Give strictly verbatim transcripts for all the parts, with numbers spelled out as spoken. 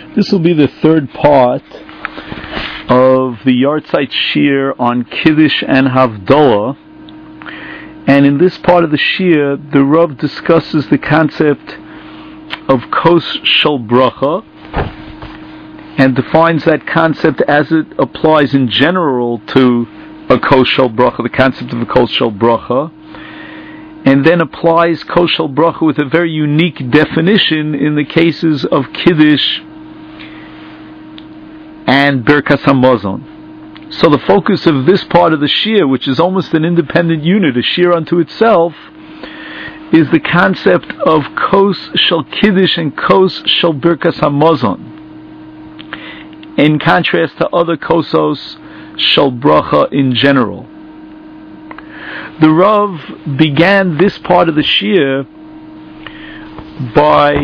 This will be the third part of the Yartzeit Shir on Kiddush and Havdalah. And in this part of the Shir, the Rav discusses the concept of Kos Shel Bracha and defines that concept as it applies in general to a Kos Shel Bracha, the concept of a Kos Shel Bracha, and then applies Kos Shel Bracha with a very unique definition in the cases of Kiddush and Birkas Hamazon. So the focus of this part of the Shir, which is almost an independent unit, a Shir unto itself, is the concept of Kos Shel Kiddush and Kos Shel Birkas Hamazon, in contrast to other Kosos Shel Bracha in general. The Rav began this part of the Shir by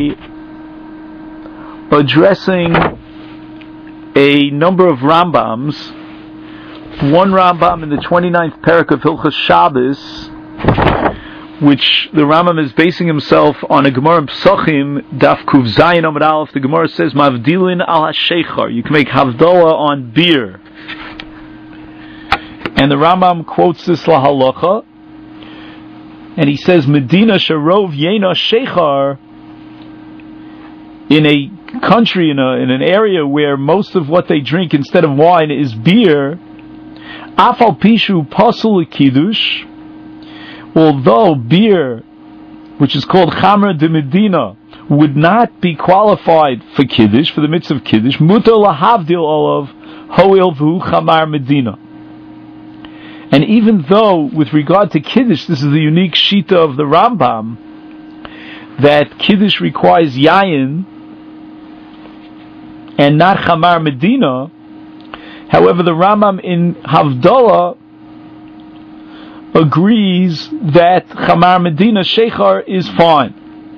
addressing a number of Rambams. One Rambam in the twenty-ninth parak of Hilchos Shabbos, which the Rambam is basing himself on a Gemara in Psachim, Daf Kuv Zayin Amud Aleph. The Gemara says, Mavdilin al ha-sheichar. You can make Havdalah on beer. And the Rambam quotes this lahalacha, and he says, Medina sharov yena sheichar, in a country, in, a, in an area where most of what they drink instead of wine is beer, afal pishu pasul kiddush, although beer, which is called Chamer de Medina, would not be qualified for Kiddush, for the mitzvah of Kiddush, mutar lahavdil olav hoil v'hu Chamar Medina. And even though, with regard to Kiddush, this is the unique shita of the Rambam, that Kiddush requires yayin and not Chamar Medina, however, the Rambam in Havdalah agrees that Chamar Medina Sheichar is fine.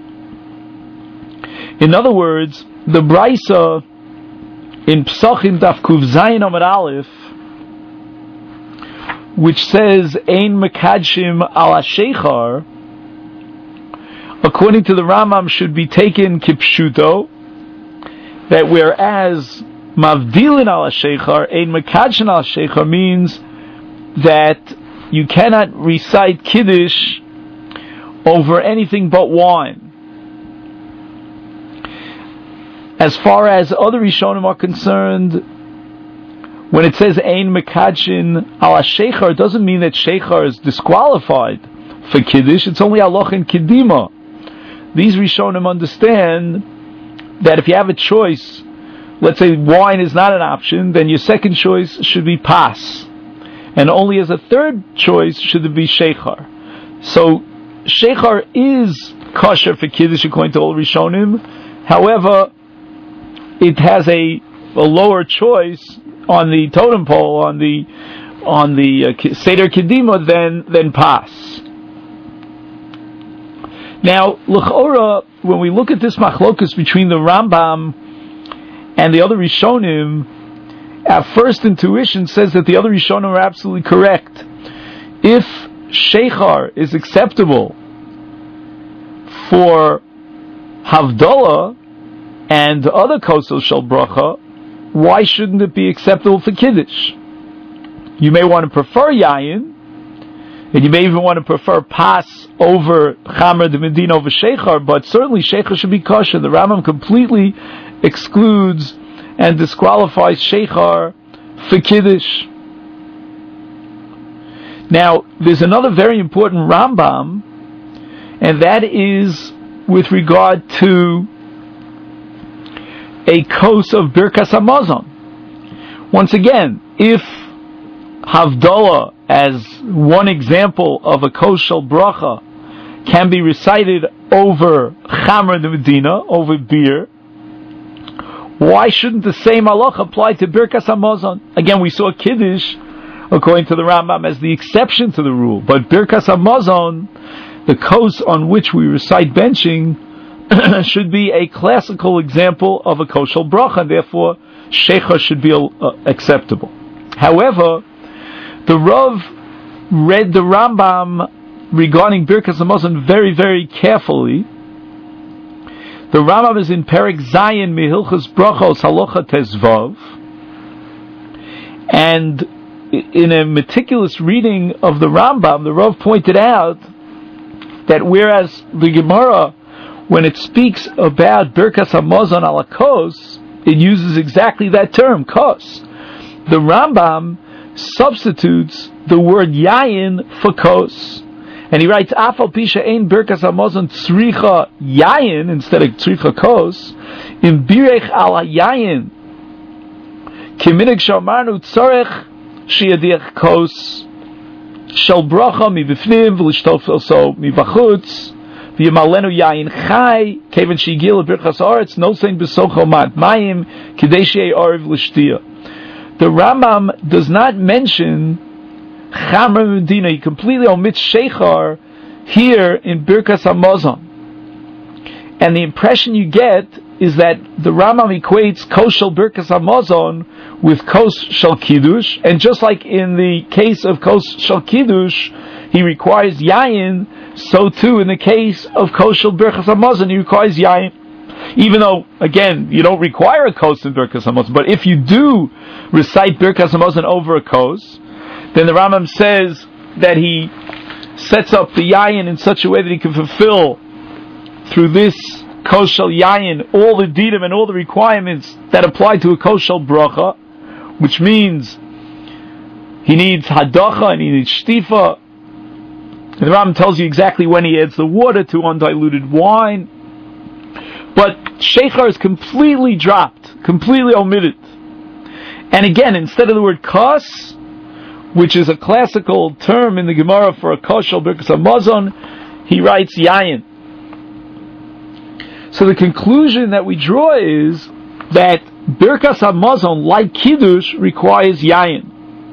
In other words, the Braisa in Psachim Daf Kuv Zayin Amud Aleph, which says Ein Mekadshim Ala Sheichar, according to the Rambam, should be taken kipshuto, that whereas Mavdilin Ala Sheichar, Ein Mekadshim Ala Sheichar means that you cannot recite Kiddush over anything but wine. As far as other Rishonim are concerned, when it says Ein Mekadshin ala Sheichar, it doesn't mean that Sheichar is disqualified for Kiddush. It's only Aloch and Kedima. These Rishonim understand that if you have a choice, let's say wine is not an option, then your second choice should be Pas. And only as a third choice should it be Sheichar. So Sheichar is kosher for Kiddush according to all Rishonim. However, it has a, a lower choice on the totem pole, on the on the uh, Seder Kedima than than Pas. Now, l'chora, when we look at this machlokus between the Rambam and the other Rishonim, our first intuition says that the other Rishonim are absolutely correct. If Sheichar is acceptable for Havdalah and other Kosos Shel Bracha, why shouldn't it be acceptable for Kiddush? You may want to prefer Yayin, and you may even want to prefer Pas over Chamer de Medina over Sheichar, but certainly Sheichar should be kosher. The Rambam completely excludes and disqualifies Sheichar for Kiddush. Now, there's another very important Rambam, and that is with regard to a kos of Birkas Hamazon. Once again, if Havdalah, as one example of a kos shel bracha, can be recited over Chamer de Medina, over beer, why shouldn't the same halacha apply to Birkas Hamazon? Again, we saw Kiddush, according to the Rambam, as the exception to the rule, but Birkas Hamazon, the kos on which we recite benching, should be a classical example of a kos shel bracha, and therefore Sheichar should be uh, acceptable. However, the Rav read the Rambam regarding Birkas Hamazon very, very carefully, The Rambam is in Perek Zayin Mihilchos Brachos Halacha Tezvav, and in a meticulous reading of the Rambam, the Rav pointed out that whereas the Gemara, when it speaks about Birkas Hamazon ala Kos, it uses exactly that term, Kos. The Rambam substitutes the word Yayin for Kos. And he writes, Afal Pisha Ein Birkas Hamazon Tzricha Yayin, instead of Tzricha Kos, in Birech ala Yayin, Kiminig Shamarnu Tzorech Shiadiach Kos, Shel Bracha Mibifnim, V'lishtov also Mibachutz, V'yamalenu Yayin Chai, Kevin Shigil Birchas Aretz, Nosein B'socho Mat Mayim, Kidei Shei Orev L'Shtia. The Rambam does not mention Chamra Medina. He completely omits Sheikhar here in Birkas Hamazon. And the impression you get is that the Rambam equates Kos Shel Birkas Hamazon with Kos Shel Kiddush, and just like in the case of Kos Shel Kiddush, he requires Yayin, so too in the case of Kos Shel Birkas Hamazon, he requires Yayin. Even though, again, you don't require a Kos in Birkas Hamazon, but if you do recite Birkas Hamazon over a Kos, then the Rambam says that he sets up the Yayin in such a way that he can fulfill through this Kos Shel Yayin all the dinim and all the requirements that apply to a Kos Shel Bracha, which means he needs Hadacha and he needs Shtifa. And the Rambam tells you exactly when he adds the water to undiluted wine. But Sheikhar is completely dropped, completely omitted. And again, instead of the word Kos, which is a classical term in the Gemara for a Kos Shel Birkas Hamazon, he writes Yayin. So the conclusion that we draw is that Birkas Hamazon, like Kiddush, requires Yayin.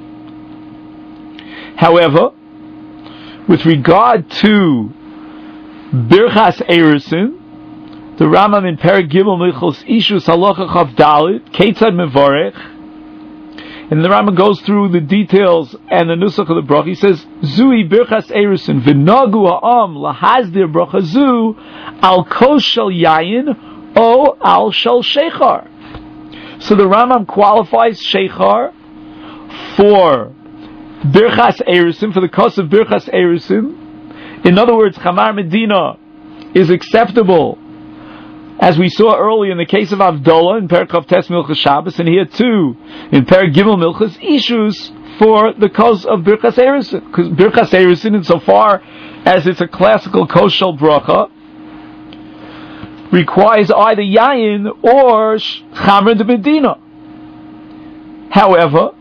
However, with regard to Birchas Erusin, the Rambam in Perek Gimel Milchos Ishus Halacha Chav Dalit, Keitzad Mevarech, and the Rambam goes through the details and the nusach of the bracha. He says, Zui Birchas Erusin v'nagu ha'am lahazdir bracha zu al kos shel yayin o al shel sheikhar. So the Rambam qualifies sheikhar for Birchas Erusin, for the kos of Birchas Erusin. In other words, Chamar Medina is acceptable, as we saw earlier in the case of Avdollah in Perek Chav Tes Milchas Shabbos, and here too in Perek Gimel Milchas Ishus for the kos of Birchas Erusin. Because Birchas Erusin, insofar as it's a classical kos shel bracha, requires either Yayin or Chamra de Medina. However,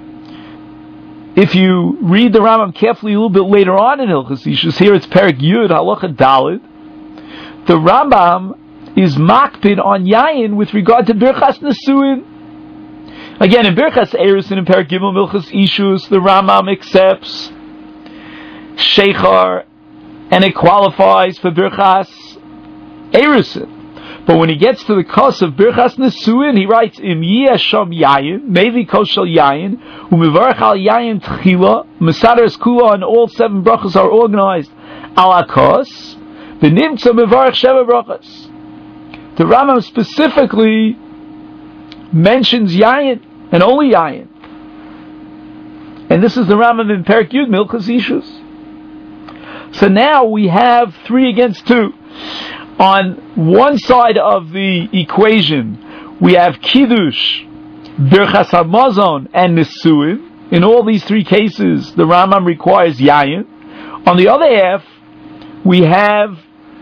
if you read the Rambam carefully a little bit later on in Hilchas Ishus, here it's Perek Yud Halacha Dalid, the Rambam is makpid on Yayin with regard to Birchas Nesuin. Again, in Birchas Erusin and Perek Gimel Milchas Ishus, the Rambam accepts Sheikhar, and it qualifies for Birchas Erusin. But when he gets to the kos of Birchas Nesuin, he writes, Im Yesham Yayin, Mevi Kos Shel Yayin, Umivarach Al Yayin Tchila, Mesader Kula, and all seven brachas are organized Ala Kos, V'nimtza Mevarach Sheva Brachas. The Rambam specifically mentions Yayin, and only Yayin. And this is the Rambam in Perek Yud Milchas Ishus. So now we have three against two. On one side of the equation, we have Kiddush, Birchas Hamazon, and Nesuin. In all these three cases, the Rambam requires Yayin. On the other half, we have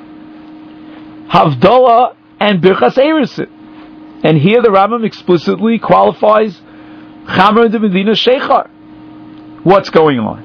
Havdalah and Birchas Erusin. And here the Rambam explicitly qualifies Chamra de Medina Sheikhar. What's going on?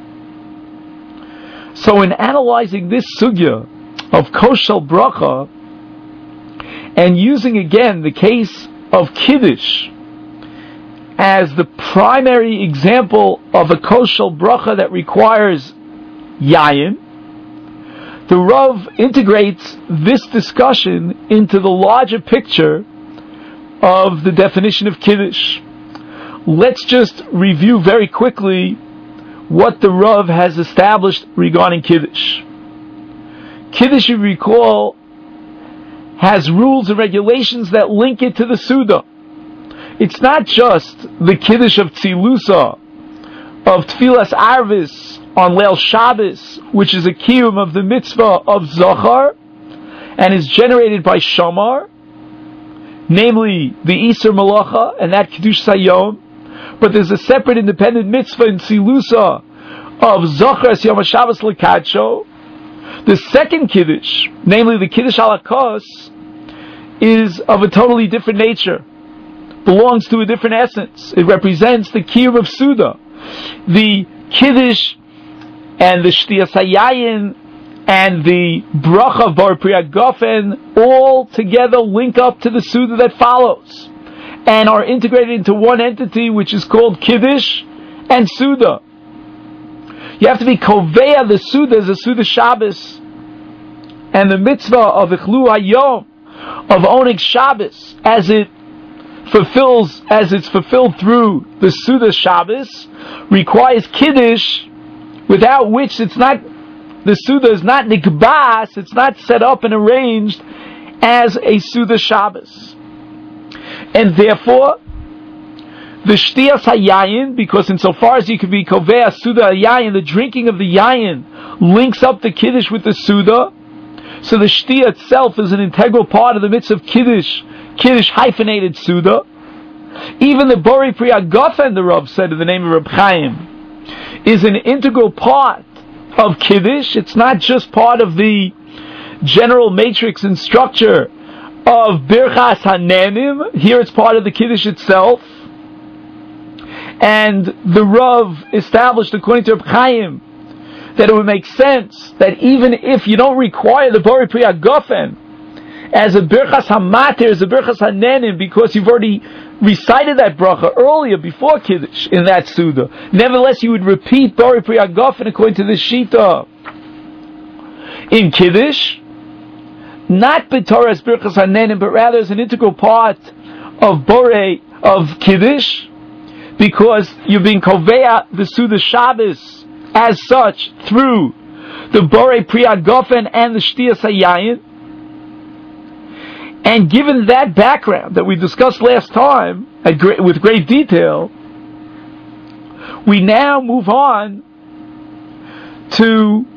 So in analyzing this sugya of Kos Shel Bracha, and using again the case of Kiddush as the primary example of a Kos Shel Bracha that requires Yayin, the Rav integrates this discussion into the larger picture of the definition of Kiddush. Let's just review very quickly what the Rav has established regarding Kiddush. Kiddush, you recall, has rules and regulations that link it to the Suda. It's not just the Kiddush of Tzilusa, of Tfilas Arvis on Leil Shabbos, which is a kiyum of the mitzvah of Zachar, and is generated by Shamar, namely the Isur Malacha, and that Kiddush Sayom, but there's a separate independent mitzvah in Tzilusa of Zachar as Yom HaShabbos L'Kadsho. The second Kiddush, namely the Kiddush Alakos, is of a totally different nature, belongs to a different essence. It represents the kiyum of Suda. The Kiddush and the Shtiyas Hayayin and the Bracha of Bar Priya Gofen all together link up to the Suda that follows and are integrated into one entity which is called Kiddush and Suda. You have to be Koveya the Suda as a Suda Shabbos, and the mitzvah of Ichlu Hayom, of Oneg Shabbos, as it fulfills, as it's fulfilled through the Suda Shabbos, requires Kiddush, without which it's not, the Suda is not Nikbas, it's not set up and arranged as a Suda Shabbos. And therefore, the Shtiyas Hayayin, because insofar as you could be Kovea Suda Hayayin, the drinking of the Yayin links up the Kiddush with the Suda, so the Shtiyah itself is an integral part of the mitzvah of Kiddush, Kiddush hyphenated Suda. Even the Bori Priya Gofen, the Rav said in the name of Reb Chaim, is an integral part of Kiddush. It's not just part of the general matrix and structure of Birchas Hanenim. Here it's part of the Kiddush itself. And the Rav established, according to Reb Chaim, that it would make sense that even if you don't require the Bori Priya Gofen as a Birchas Hamatir, as a Birchas Hanenim, because you've already recited that bracha earlier before Kiddush in that Suda, nevertheless you would repeat Bori Priya Gofen according to the Shita in Kiddush, not B'Torah as Birchas Hanenim, but rather as an integral part of Bore, of Kiddush, because you're being Koveya the Suda Shabbos as such through the Bore Priya Gofen and the Shtiyas Hayayin. And given that background that we discussed last time at great, with great detail, we now move on to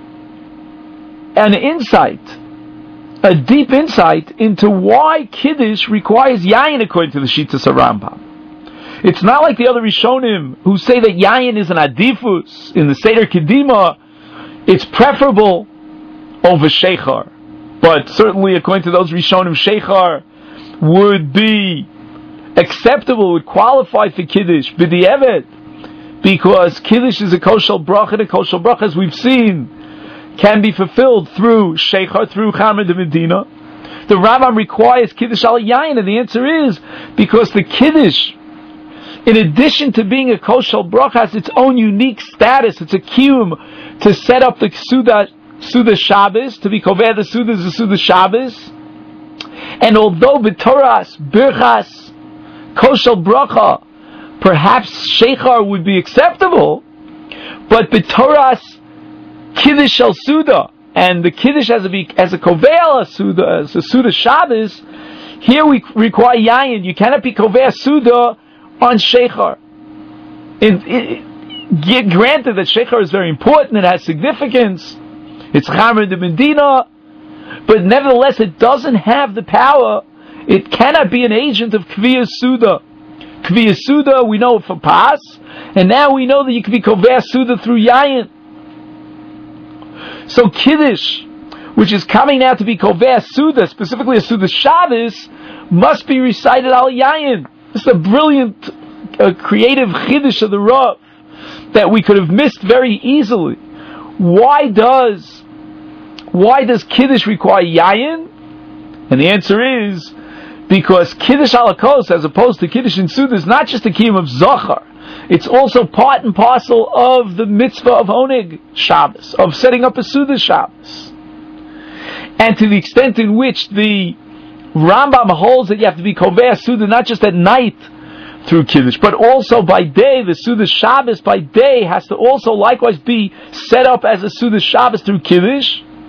an insight, a deep insight into why Kiddush requires Yayin according to the Shitas Rambam. It's not like the other Rishonim who say that Yayin is an Adifus in the Seder Kedima. It's preferable over Sheikhar. But certainly, according to those Rishonim, Sheikhar would be acceptable, would qualify for Kiddush, B'di'evet, because Kiddush is a koshel bracha, and a koshel bracha, as we've seen, can be fulfilled through Sheikhar, through Chamer de Medina. The Rambam requires Kiddush al Yayin, and the answer is because the Kiddush, in addition to being a koshel bracha, has its own unique status. It's a kiyum to set up the Suda Suda Shabbos, to be Koveh the Suda is the Suda Shabbos. And although B'Toras, Birchas, Koshel Bracha, perhaps Sheikhar would be acceptable, but B'Toras, Kiddush al Suda, and the Kiddush as a, as a Koveh Suda, as a Suda Shabbos, here we require Yayin. You cannot be Koveh Suda on Sheikhar. In, in, granted that Sheikhar is very important, it has significance, it's Chamer de Medina, but nevertheless it doesn't have the power, it cannot be an agent of Kviyas Suda. Kviyas Suda, we know for Pas, and now we know that you can be Koveh Suda through Yayin. So Kiddush, which is coming now to be Koveh Suda, specifically a Suda Shabbos, must be recited al Yayin. This is a brilliant, uh, creative Chiddush of the Rav that we could have missed very easily. Why does Why does Kiddush require Yayin? And the answer is because Kiddush Alakos, as opposed to Kiddush in Suda, is not just a kiyum of Zachar. It's also part and parcel of the mitzvah of Oneg Shabbos, of setting up a Suda Shabbos. And to the extent in which the Rambam holds that you have to be Koveh Suda not just at night through Kiddush, but also by day, the Suda Shabbos by day has to also likewise be set up as a Suda Shabbos through Kiddush.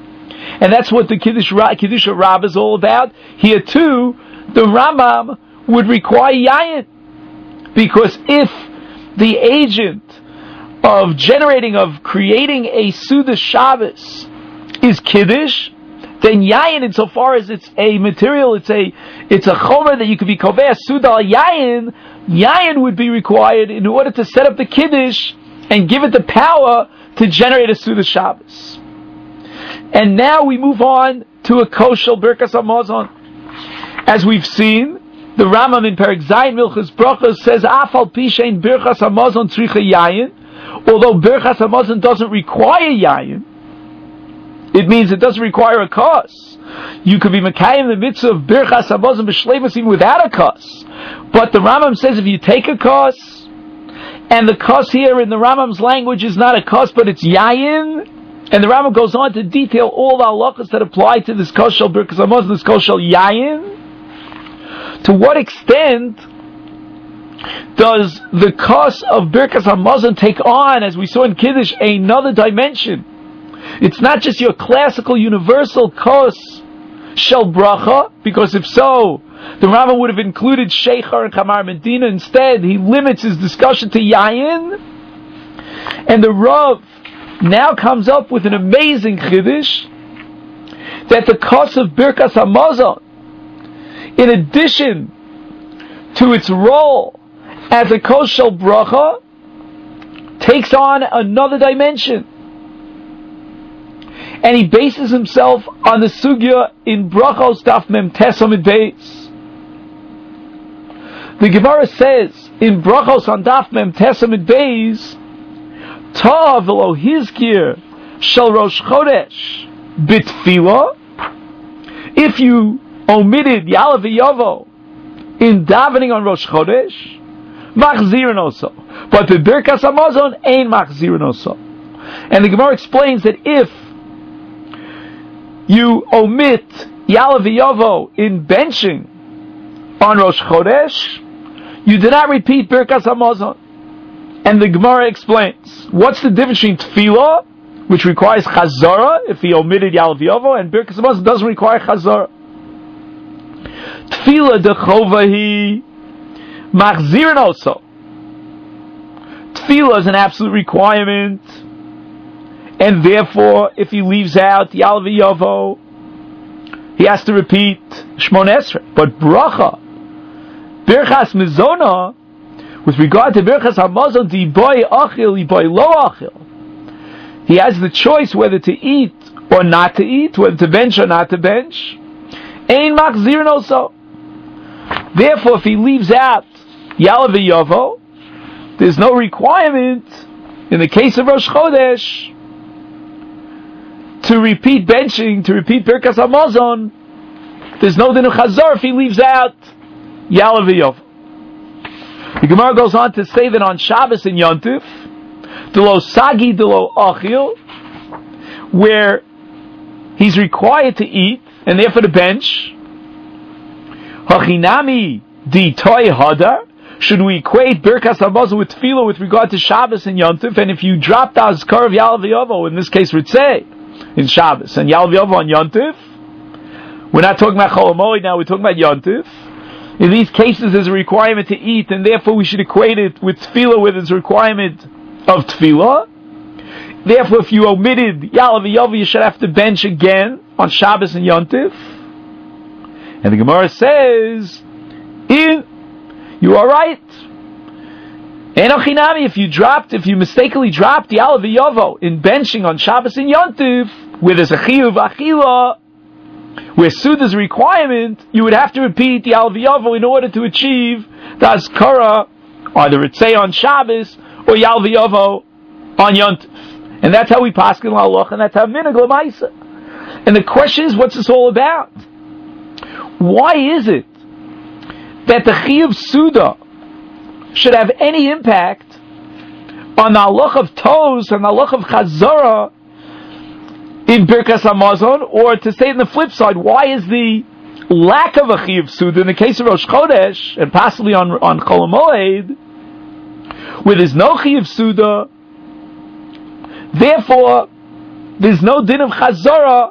And that's what the Kiddush, Kiddush Rab is all about. Here too, the Rambam would require Yayin. Because if the agent of generating, of creating a Suda Shabbos is Kiddush, then Yayin, insofar as it's a material, it's a it's a chomer that you could be koveh Suda al Yayin, Yayin would be required in order to set up the Kiddush and give it the power to generate a Suda Shabbos. And now we move on to a koshel Birkas Hamazon. As we've seen, the Rambam in Perek Zayin Milchus Brachos says, Afal Pishein Birkas Hamazon Tzricha Yayin. Although Birkas Hamazon doesn't require Yayin, it means it doesn't require a kos. You could be Mekayim the mitzvah of Birkas Hamazon b'shleimus even without a kos. But the Rambam says if you take a kos, and the kos here in the Rambam's language is not a kos, but it's Yayin, and the Rambam goes on to detail all the halachas that apply to this koshel Birkas Hamazon, this koshel Yayin. To what extent does the kos of Birkas Hamazon take on, as we saw in Kiddush, another dimension? It's not just your classical universal kos shel bracha, because if so, the Rambam would have included Sheichar and Chamar Medina. Instead, he limits his discussion to Yayin. And the Rav now comes up with an amazing Kiddush, that the kos of Birkas Hamazon, in addition to its role as a kos shel bracha, takes on another dimension. And he bases himself on the sugya in Brachos Daf Mem Tes Amud Beis. The Gemara says in Brachos on Daf Mem Tes Amud Beis, Ta v'lo hizkir shel Rosh Chodesh bitfila. If you omitted Ya'aleh v'Yavo in davening on Rosh Chodesh, machzirin also. But the Birkas Hamazon ain't machzirin also. And the Gemara explains that if you omit Ya'aleh v'Yavo in benching on Rosh Chodesh, you do not repeat Birkas Hamazon. And the Gemara explains, what's the difference between Tefillah, which requires Chazara, if he omitted Ya'aleh v'Yavo, and Birkas Hamazon doesn't require Chazara. Tefillah dechovahi machzirin also. Tefillah is an absolute requirement, and therefore, if he leaves out Ya'aleh v'Yavo, he has to repeat Shmon Esrei. But bracha, Birchas Mizona, with regard to Birchas Hamazon, di boy achil, di boy lo achil, he has the choice whether to eat or not to eat, whether to bench or not to bench. Ein machzirin also. Therefore, if he leaves out Ya'aleh v'Yavo, there's no requirement in the case of Rosh Chodesh to repeat benching, to repeat Birkas Hamazon. There's no din of Chazar if he leaves out Ya'aleh v'Yavo. The Gemara goes on to say that on Shabbos and Yontif, Delo Sagi Delo Achil, where he's required to eat and therefore to bench, Hachinami di Toy Hadar, should we equate Birkas Hamazon with Tefillah with regard to Shabbos and Yontif? And if you drop the Azkar of Ya'aleh v'Yavo, in this case Ritzeh, in Shabbos, and Ya'aleh v'Yavo on Yontif, we're not talking about Chol HaMoed now, we're talking about Yontif. In these cases there's a requirement to eat, and therefore we should equate it with Tefillah, with its requirement of Tefillah. Therefore, if you omitted Ya'aleh v'Yavo, you should have to bench again on Shabbos and Yontif. And the Gemara says, in, you are right. Enochinami, if you dropped, if you mistakenly dropped Ya'aleh v'Yavo in benching on Shabbos and Yontif, where there's a chiyuv achila, where Suda is a requirement, you would have to repeat Ya'aleh v'Yavo in order to achieve the Azkara, either Ritzeh on Shabbos, or Ya'aleh v'Yavo on Yontif. And that's how we paskin l'halach, and that's how minhag l'maisa. And the question is, what's this all about? Why is it that the chiyuv Suda should have any impact on the halach of toes and the halach of chazara in Birkas Hamazon? Or to say it on the flip side, why is the lack of a chiyuv Suda in the case of Rosh Chodesh and possibly on on Chol HaMoed, where there's no chiyuv Suda, therefore there's no din of chazara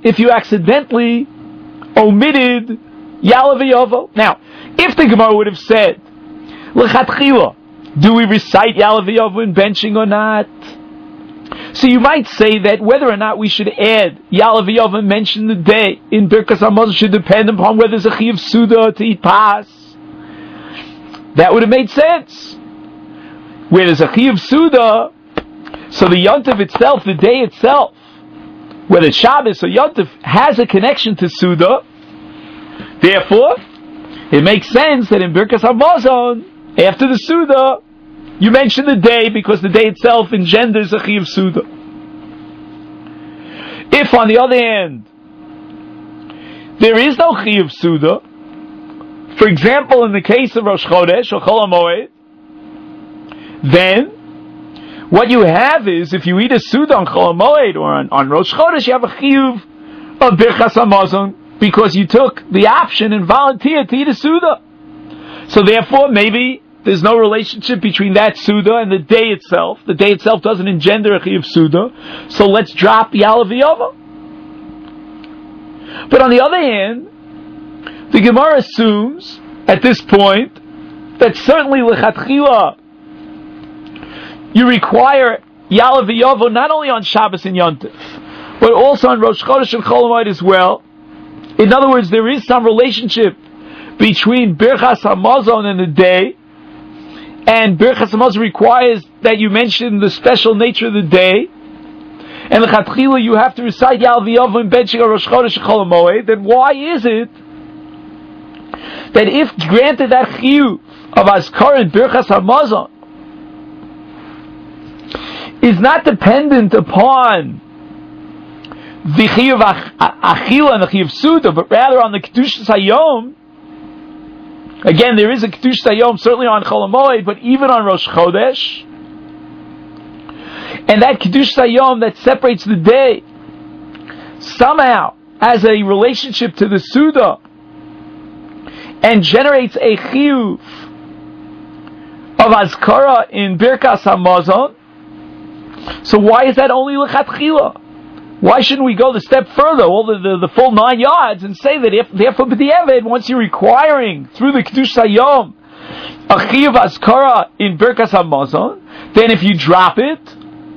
if you accidentally omitted Ya'aleh V'Yovo. Now, if the Gemara would have said, L'chatchila, do we recite Ya'aleh V'Yovo in benching or not? So you might say that whether or not we should add Ya'aleh V'Yovo and mention the day in Birkas Hamazon should depend upon whether there's a Chiyuv Suda to eat Pas. That would have made sense. Where there's a Chiyuv Suda, so the Yontif itself, the day itself, whether it's Shabbos or Yontif, has a connection to Suda. Therefore, it makes sense that in Birkas Hamazon, after the Suda, you mention the day because the day itself engenders a Chiyuv Suda. If, on the other hand, there is no Chiyuv Suda, for example, in the case of Rosh Chodesh or Chol HaMoed, then what you have is, if you eat a Suda on Chol HaMoed or on, on Rosh Chodesh, you have a Chiyuv of Birchas Hamazon because you took the option and volunteered to eat a Suda. So therefore, maybe there's no relationship between that Suda and the day itself. The day itself doesn't engender a Chiyuv Suda. So let's drop Ya'aleh V'Yovo. But on the other hand, the Gemara assumes at this point that certainly L'chatchila you require Ya'aleh V'Yovo not only on Shabbos and Yontif, but also on Rosh Chodesh and Chol HaMoed as well. In other words, there is some relationship between Birchas Hamazon and the day, and Birchas Hamazon requires that you mention the special nature of the day, and L'chatchila you have to recite Ya'aleh V'Yovo in benching on Rosh Chodesh and Chol HaMoed. Then why is it that if granted that chiyuv of Azkar and Birchas Hamazon is not dependent upon the chiyuv achila and the chiyuv suda, but rather on the kedushas hayom? Again, there is a kedushas hayom certainly on Chol HaMoed, but even on Rosh Chodesh, and that kedushas hayom that separates the day somehow has a relationship to the suda and generates a chiyuv of azkara in Birkas Hamazon. So why is that only l'chatchila? Why shouldn't we go the step further, all the, the, the full nine yards, and say that if, therefore b'di'evid, once you're requiring through the Kedush Hayom a chiyuv azkara in Birkas Hamazon, then if you drop it,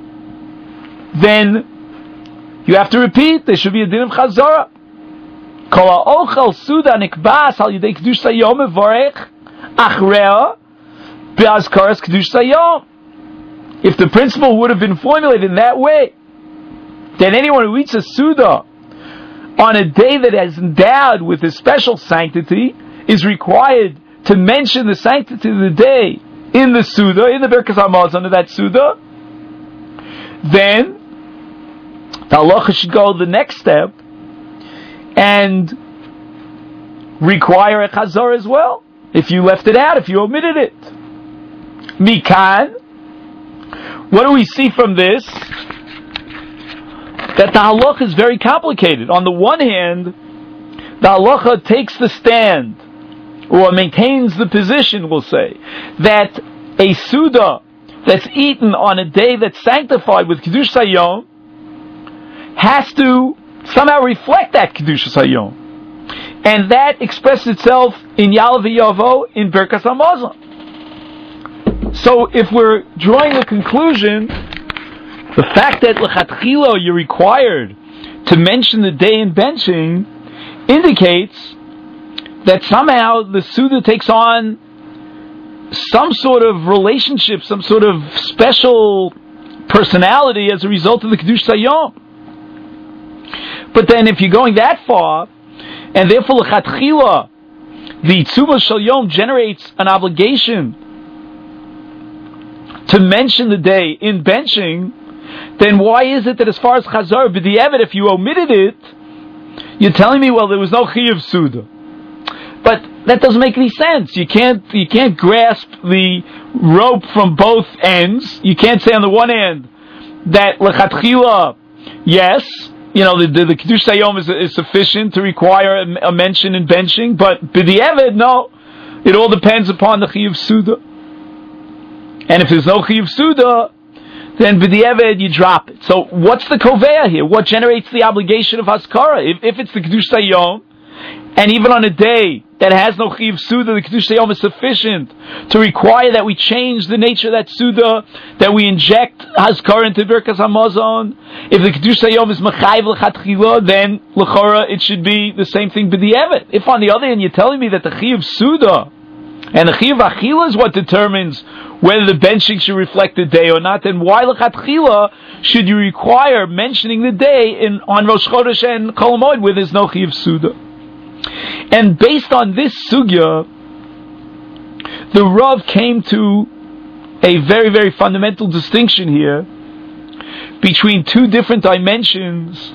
then you have to repeat. There should be a din of chazara. Kol ha'ochel suda nikbas al yidei Kedush Hayom mevorech achrea be'azkaras Kedush Hayom. If the principle would have been formulated in that way, then anyone who eats a Suda on a day that is endowed with a special sanctity is required to mention the sanctity of the day in the Suda, in the Birkas Hamazon of that Suda. Then the halacha should go the next step and require a chazor as well, if you left it out, if you omitted it. Mikan, what do we see from this? That the halacha is very complicated. On the one hand, the halacha takes the stand, or maintains the position, we'll say, that a Suda that's eaten on a day that's sanctified with Kedush Hayom has to somehow reflect that Kedush Hayom. And that expresses itself in Ya'aleh V'Yovo in Birkas Hamazon. So if we're drawing a conclusion, the fact that l'chatchila you're required to mention the day in benching indicates that somehow the Suda takes on some sort of relationship, some sort of special personality as a result of the Kedush Hayom. But then if you're going that far, and therefore l'chatchila, the Tzuma Shel Yom generates an obligation to mention the day in benching, then why is it that as far as Chazar b'di'evid, if you omitted it, you're telling me, well, there was no Chiyuv Suda. But that doesn't make any sense. You can't you can't grasp the rope from both ends. You can't say on the one hand that l'chatchila, yes, you know, the, the, the Kedush Hayom is, is sufficient to require a, a mention in benching, but b'di'evid, no. It all depends upon the Chiyuv Suda. And if there's no Chiyuv Suda, then b'di'eved you drop it. So what's the koveya here? What generates the obligation of haskara? If, if it's the Kedusha Hayom, and even on a day that has no Chiyuv Suda, the Kedusha Hayom is sufficient to require that we change the nature of that Suda, that we inject haskara into Birkas HaMazon. If the Kedusha Hayom is Mechayiv L'chatchila, then l'chora it should be the same thing b'di'eved. If on the other hand you're telling me that the Chiyuv Suda and the Chiyuv Achila is what determines whether the benching should reflect the day or not, then why l'chatchila should you require mentioning the day in on Rosh Chodesh and Kol HaMoed where there's no Chiyuv Suda? And based on this sugya, the Rav came to a very, very fundamental distinction here between two different dimensions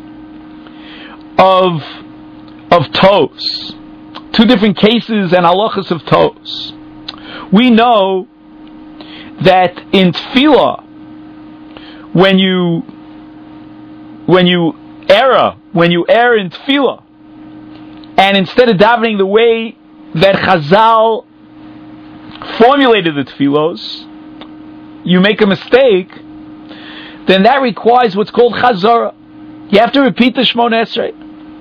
of of toes, two different cases and halachas of toes. We know that in tefillah, when you when you err, when you err in tefillah, and instead of davening the way that Chazal formulated the tefillos, you make a mistake, then that requires what's called chazara. You have to repeat the Shemona Esrei.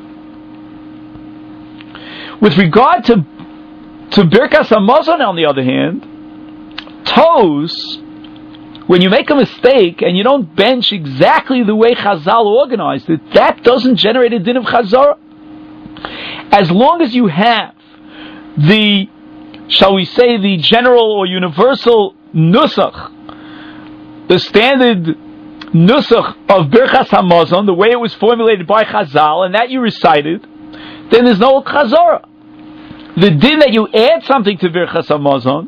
With regard to to Birkas HaMazon, on the other hand, toes, when you make a mistake and you don't bench exactly the way Chazal organized it, that doesn't generate a din of chazara. As long as you have the, shall we say, the general or universal nusach, the standard nusach of Birkas HaMazon, the way it was formulated by Chazal, and that you recited, then there's no chazara. The din that you add something to Birkas HaMazon,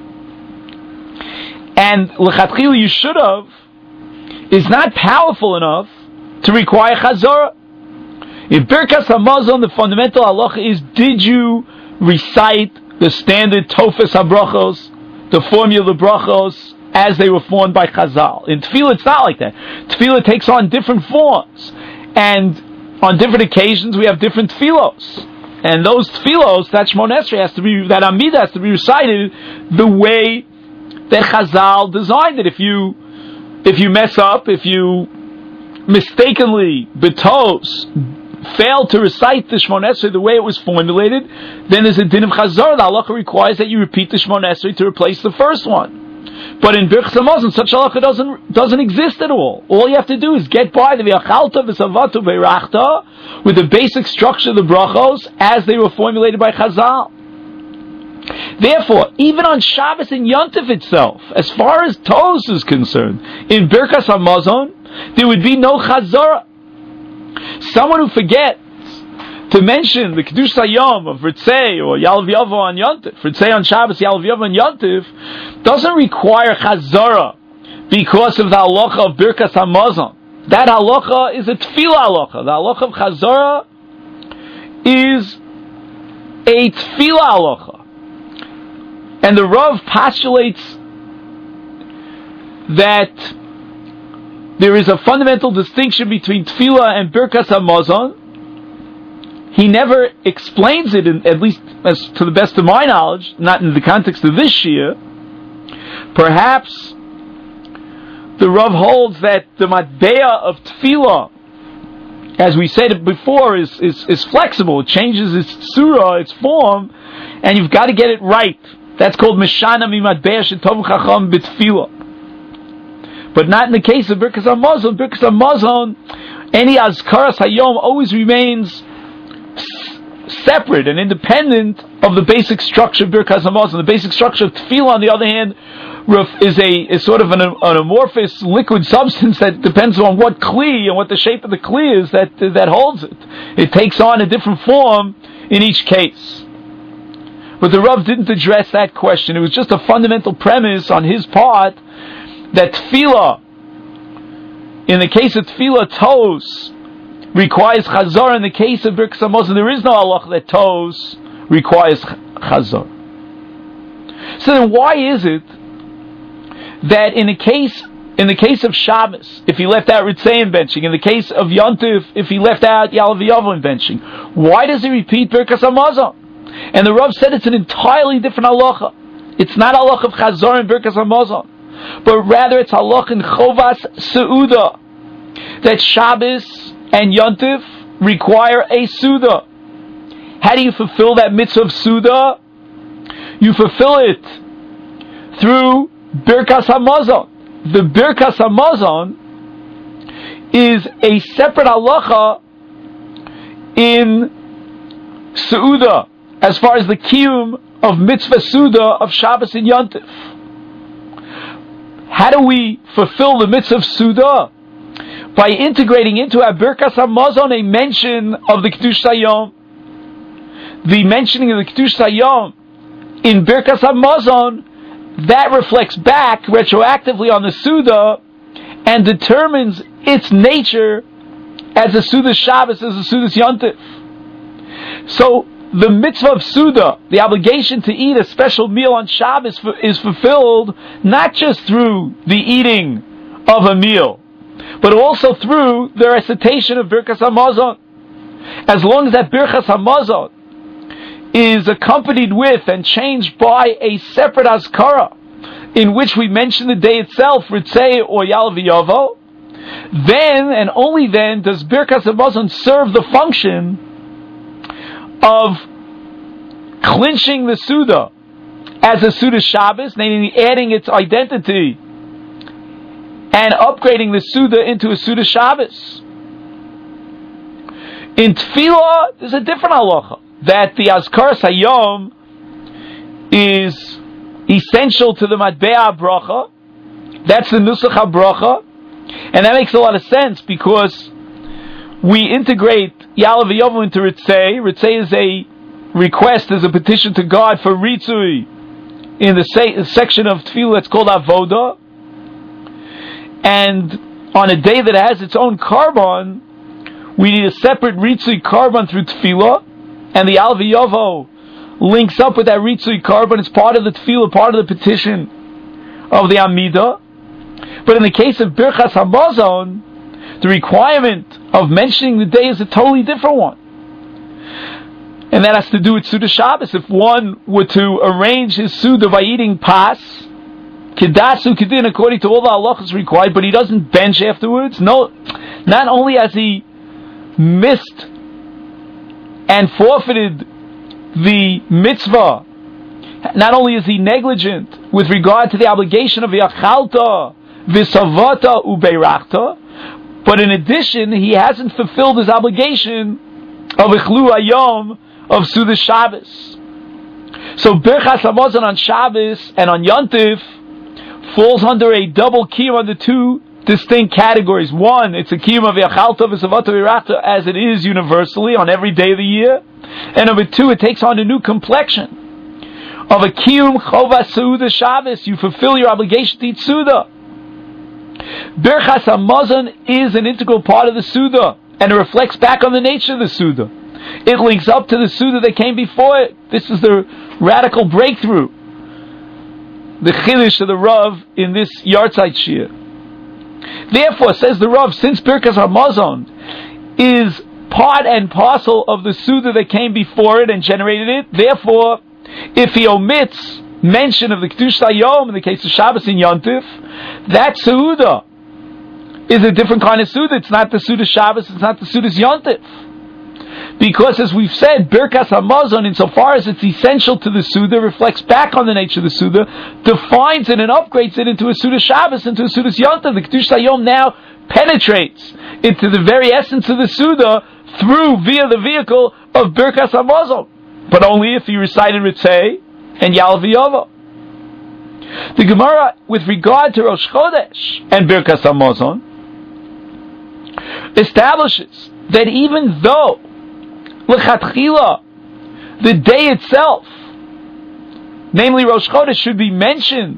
and l'chatchila you should have, is not powerful enough to require chazara. In Birkas HaMazon, the fundamental halacha is, did you recite the standard Tofes HaBrachos, the formula brachos, as they were formed by Chazal? In Tefillah, it's not like that. Tefillah takes on different forms, and on different occasions we have different tefillos. And those tefillos, that Shemona Esrei has to be, that Amidah has to be recited the way that Chazal designed it. If you, if you mess up, if you mistakenly, betos, fail to recite the Shemona Esrei the way it was formulated, then there's a din of chazar. The halacha requires that you repeat the Shemona Esrei to replace the first one. But in Birkas HaMazon, such halacha doesn't doesn't exist at all. All you have to do is get by the v'achalta v'savatu v'irachta with the basic structure of the brachos as they were formulated by Chazal. Therefore, even on Shabbos and Yontif itself, as far as Toos is concerned, in Birkas HaMazon, there would be no chazara. Someone who forgets to mention the Kedusha Hayom of Ritzei or Yalav Yavo on Yontif, Ritzei on Shabbos, Yalav Yavo on Yontif, doesn't require chazara because of the halacha of Birkas HaMazon. That halacha is a tefillah halacha. The halacha of chazara is a tefillah halacha. And the Rav postulates that there is a fundamental distinction between tefillah and Birkas HaMazon. He never explains it, in, at least as to the best of my knowledge, not in the context of this shir. Perhaps the Rav holds that the matbeah of tefillah, as we said before, is, is, is flexible. It changes its surah, its form, and you've got to get it right. That's called Mishana mimatbeah shetov chacham b'tefillah. But not in the case of Birkas HaMazon. Birkas HaMazon, any Azkaras Hayom always remains s- separate and independent of the basic structure of Birkas HaMazon. The basic structure of Tefillah, on the other hand, is a is sort of an, an amorphous liquid substance that depends on what kli and what the shape of the kli is that that holds it. It takes on a different form in each case. But the Rav didn't address that question. It was just a fundamental premise on his part that tefillah, in the case of tefillah, toes requires chazar. In the case of Birkas HaMazon, there is no halach that toes requires chazar. So then, why is it that in the case in the case of Shabbos, if he left out Ritzei in benching, in the case of Yontif, if he left out Yalav Yavo in benching, why does he repeat Birkas HaMazon? And the Rav said it's an entirely different halacha. It's not halacha of chazar in Birkas HaMazon. but rather it's halach in chovas seuda, that Shabbos and Yontif require a Suda. How do you fulfill that mitzvah of Suda? You fulfill it through Birkas HaMazon. The Birkas HaMazon is a separate halacha in Suda, as far as the kiyum of mitzvah Suda of Shabbos and Yontif. How do we fulfill the mitzvah of Suda? By integrating into our Birkas HaMazon a mention of the Kiddush Hayom. The mentioning of the Kiddush Hayom in Birkas HaMazon, that reflects back retroactively on the Suda and determines its nature as a Suda Shabbos, as a Suda Yontif. So the mitzvah of Suda, the obligation to eat a special meal on Shabbos, is fulfilled not just through the eating of a meal, but also through the recitation of Birkas HaMazon. As long as that Birkas HaMazon is accompanied with and changed by a separate Azkara, in which we mention the day itself, Ritzei or Ya'aleh V'yavo, then and only then does Birkas HaMazon serve the function of clinching the Suda as a Suda Shabbos, namely adding its identity and upgrading the Suda into a Suda Shabbos. In Tefillah, there's a different halacha, that the Azkaras Hayom is essential to the Matbeah Bracha. That's the Nusach HaBracha, and that makes a lot of sense because we integrate Ya'aleh V'yavo into Ritzei. Ritzei is a request, is a petition to God for Ritzui in the se- section of Tefillah that's called Avoda. And on a day that has its own carbon, we need a separate Ritzui carbon through Tefillah, and the Ya'aleh V'yavo links up with that Ritzui carbon. It's part of the Tefillah, part of the petition of the Amidah. But in the case of Birkas HaMazon, the requirement of mentioning the day is a totally different one. And that has to do with Suda Shabbos. If one were to arrange his Suda by eating Pas, Kedatsu Kedin, according to all the halachas required, but he doesn't bench afterwards, no, not only has he missed and forfeited the mitzvah, not only is he negligent with regard to the obligation of Yachalta, Visavata, Ubeirachta, but in addition, he hasn't fulfilled his obligation of Ichlu Hayom, of Suda Shabbos. So Birkas HaMazon on Shabbos and on Yontif falls under a double kiyum, under two distinct categories. One, it's a kiyum of Yachalta V'Savata V'Irachta, as it is universally on every day of the year. And number two, it takes on a new complexion of a kiyum Chovas Suda Shabbos. You fulfill your obligation to eat Suda. Birkas HaMazon is an integral part of the Suda, and it reflects back on the nature of the Suda. It links up to the Suda that came before it. This is the radical breakthrough, the Chiddush of the Rav in this Yartzeit Shir. Therefore, says the Rav, since Birkas HaMazon is part and parcel of the Suda that came before it and generated it, therefore, if he omits mention of the Kiddush Hayom in the case of Shabbos and Yontif, that Suda is a different kind of Suda. It's not the Suda Shabbos, it's not the Suda Yontif. Because, as we've said, Birkas HaMazon, insofar as it's essential to the Suda, reflects back on the nature of the Suda, defines it and upgrades it into a Suda Shabbos, into a Suda Yontif. The Kiddush Hayom now penetrates into the very essence of the Suda through, via the vehicle of Birkas HaMazon. But only if you recited Ritzei and Ya'aleh V'yavo. The Gemara, with regard to Rosh Chodesh and Birkas HaMazon, establishes that even though L'chatchila, the day itself, namely Rosh Chodesh, should be mentioned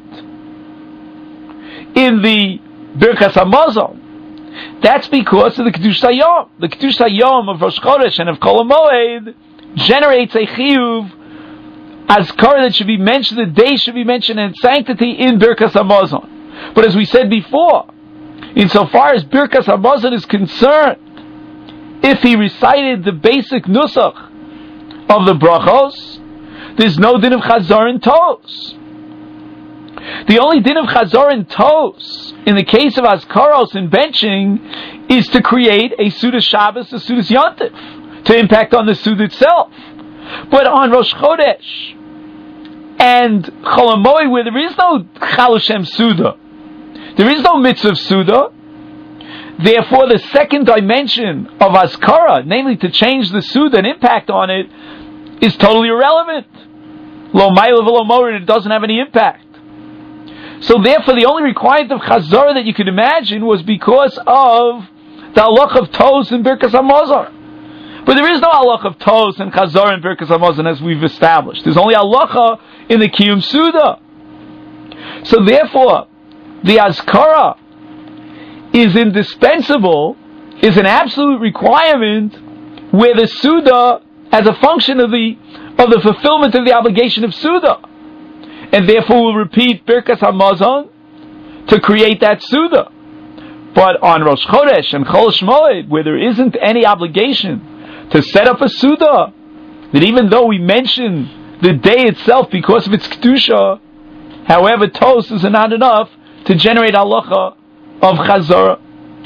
in the Birkas HaMazon, that's because of the Kiddush Hayom. The Kiddush Hayom of Rosh Chodesh and of Kol HaMoed generates a chiyuv azkar that should be mentioned, the day should be mentioned, and sanctity in Birkas HaMazon. But as we said before, insofar as Birkas HaMazon is concerned, if he recited the basic nusach of the brachos, there's no din of chazar and tos. The only din of chazor and tos in the case of azkaros and benching is to create a Suda Shabbos, a Suda Yontif, to impact on the Suda itself. But on Rosh Chodesh and Chol HaMoed, where there is no Chal Hashem Suda, there is no mitzvah of Suda, therefore the second dimension of Azkara, namely to change the Suda and impact on it, is totally irrelevant. Lo Ma'ila v'lo Morid, it doesn't have any impact. So therefore the only requirement of Chazor that you could imagine was because of the halach of Tos and Birkas HaMazon. But there is no halach of Tos and Chazor and Birkas HaMazon as we've established. There's only halacha in the Kiyum Suda. So therefore, the Azkara is indispensable, is an absolute requirement where the Suda as a function of the of the fulfillment of the obligation of Suda. And therefore we'll repeat Birkas HaMazon to create that Suda. But on Rosh Chodesh and Chol Shmoed, where there isn't any obligation to set up a Suda, that even though we mention the day itself because of its Kedusha, however, Tos is not enough to generate halacha of Chazorah.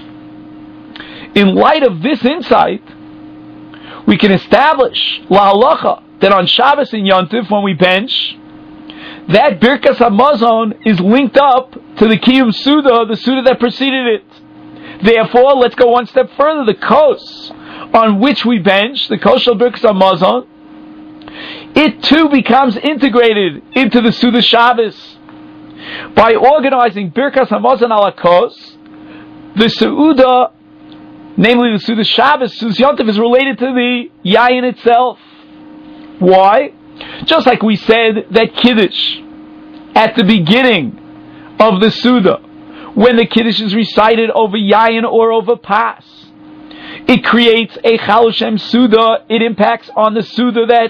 In light of this insight, we can establish la halacha that on Shabbos and Yontif, when we bench, that Birkas HaMazon is linked up to the Kiyum Suda, the Suda that preceded it. Therefore, let's go one step further. The kos on which we bench, the kos of Birkas HaMazon, it too becomes integrated into the Suda Shabbos. By organizing Birkas HaMazon ala kos, the Suda, namely the Suda Shabbos, Suda Yontif, is related to the Yayin itself. Why? Just like we said that Kiddush, at the beginning of the Suda, when the Kiddush is recited over Yayin or over Pas, it creates a Chal Hashem Suda, it impacts on the Suda that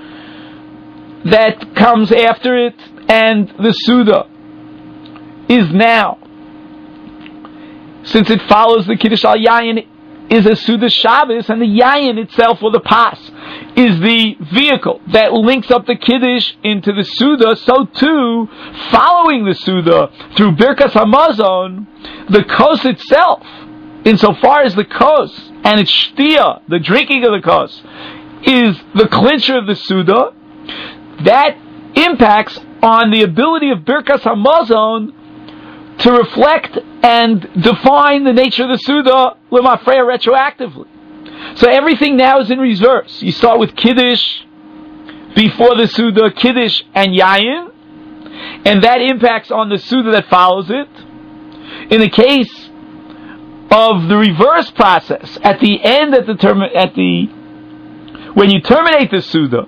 that comes after it, and the Suda is now, since it follows the Kiddush al Yayin, is a Suda Shabbos, and the Yayin itself, or the Pas, is the vehicle that links up the Kiddush into the Suda. So too, following the Suda through Birkas HaMazon, the kos itself, insofar as the kos and its shtia, the drinking of the kos, is the clincher of the Suda, that impacts on the ability of Birkas HaMazon to reflect and define the nature of the Suda L'mafreya retroactively. So everything now is in reverse. You start with Kiddush before the Suda, Kiddush and Yayin, and that impacts on the Suda that follows it. In the case of the reverse process, at the end, at the term, at the when you terminate the Suda,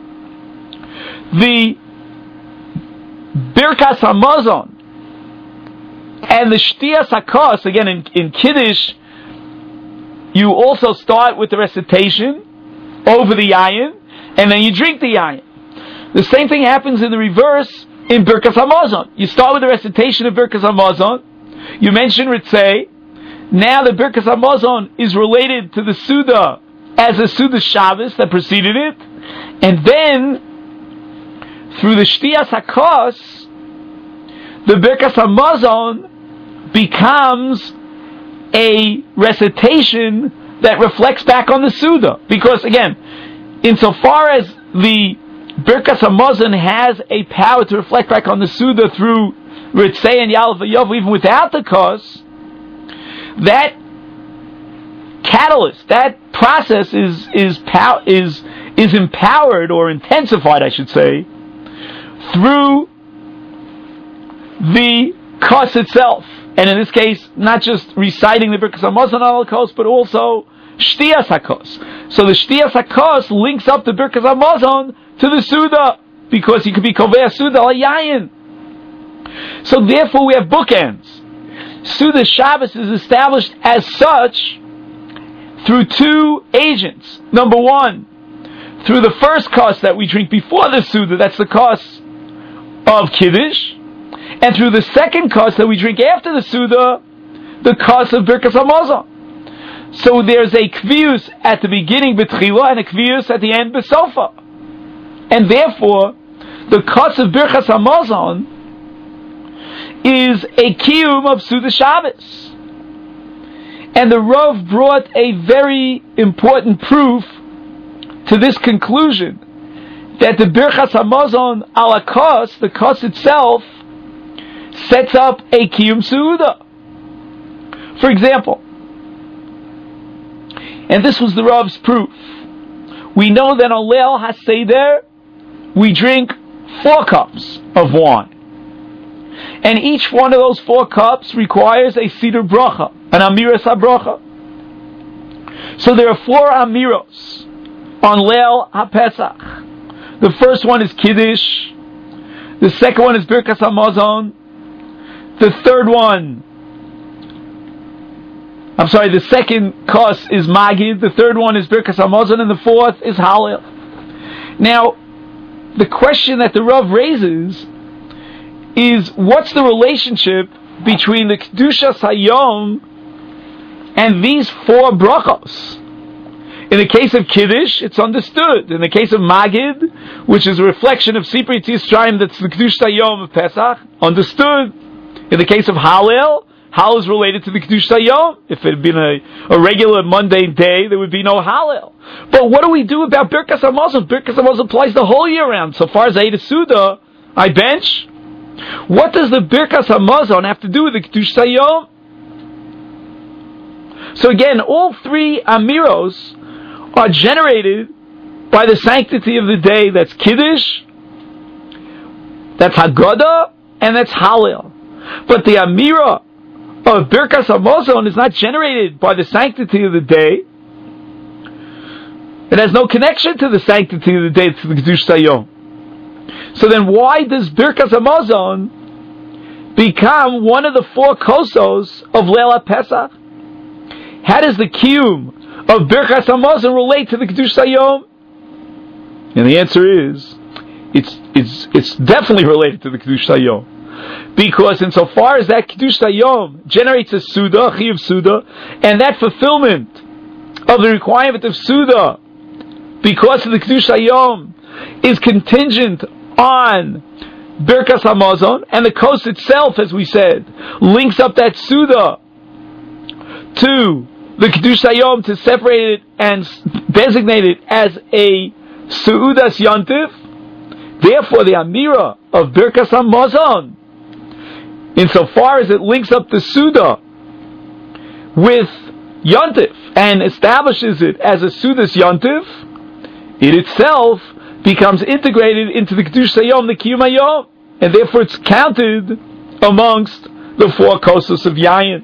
the Birkas HaMazon and the Shtiyas HaKos, again in, in Kiddush, you also start with the recitation over the Yayin, and then you drink the Yayin. The same thing happens in the reverse in Birkas HaMazon. You start with the recitation of Birkas HaMazon, you mention Ritzei, now the Birkas HaMazon is related to the Suda as a Suda Shabbos that preceded it, and then through the Shtiyas HaKos, the Birkas HaMazon becomes a recitation that reflects back on the Suda. Because again, insofar as the Birkas HaMazon has a power to reflect back on the Suda through Ritzei and Yalav V'Yov, even without the Kos, that catalyst, that process is is pow- is is empowered or intensified, I should say, through the Kos itself. And in this case, not just reciting the Birkas HaMazon al Kos, but also Shtiyas HaKos. So the Shtiyas HaKos links up the Birkas HaMazon to the Suda, because he could be Kovei Suda al Yayin. So therefore we have bookends. Suda Shabbos is established as such through two agents. Number one, through the first Kos that we drink before the Suda, that's the Kos of Kiddush, and through the second Kos that we drink after the Suda, the Kos of Birkas HaMazon. So there's a Kvius at the beginning, B'tchila, and a Kvius at the end, B'sofa. And therefore, the Kos of Birkas HaMazon is a kiyum of Suda Shabbos. And the Rav brought a very important proof to this conclusion, that the Birchas Hamazon ala kos, the kos itself, sets up a kiyum Suda. For example, and this was the Rav's proof, we know that on Leil HaSeder we drink four cups of wine. And each one of those four cups requires a Seder Bracha, an Amiras HaBracha. So there are four Amiros on Leil HaPesach. The first one is Kiddush. The second one is Birkas Hamazon. The third one, I'm sorry, the second kos is Magid. The third one is Birkas Hamazon. And the fourth is Hallel. Now, the question that the Rav raises is, what's the relationship between the Kedushas Hayom and these four brachos? In the case of Kiddush, it's understood. In the case of Magid, which is a reflection of Sipri Tishrayim, that's the Kedushas Hayom of Pesach, understood. In the case of Hallel, Hallel is related to the Kedushas Hayom. If it had been a, a regular mundane day, there would be no Hallel. But what do we do about Birkas Hamazon? Birkas Hamazon applies the whole year round. So far as Eida Suda, I bench. What does the Birkas Hamazon have to do with the Kedushas Hayom? So again, all three Amiros are generated by the sanctity of the day. That's Kiddush, that's Haggadah, and that's Hallel. But the Amira of Birkas Hamazon is not generated by the sanctity of the day. It has no connection to the sanctity of the day, to the Kedushas Hayom. So then why does Birkas Hamazon become one of the four kosos of Leil HaPesach? How does the kiyum of Birkas Hamazon relate to the Kedushas Hayom? And the answer is, it's it's it's definitely related to the Kedushas Hayom. Because insofar as that Kedushas Hayom generates a Suda, a Chiyuv Suda, and that fulfillment of the requirement of Suda, because of the Kedushas Hayom, is contingent on Birkas Hamazon, and the kos itself, as we said, links up that Suda to the Kedushas Hayom to separate it and designate it as a Seudas Yontif. Therefore, the Amira of Birkas Hamazon, insofar as it links up the Suda with Yontif and establishes it as a Seudas Yontif, it itself becomes integrated into the Kedushas Hayom, the Kiyum Hayom, and therefore it's counted amongst the four kosos of Yayin.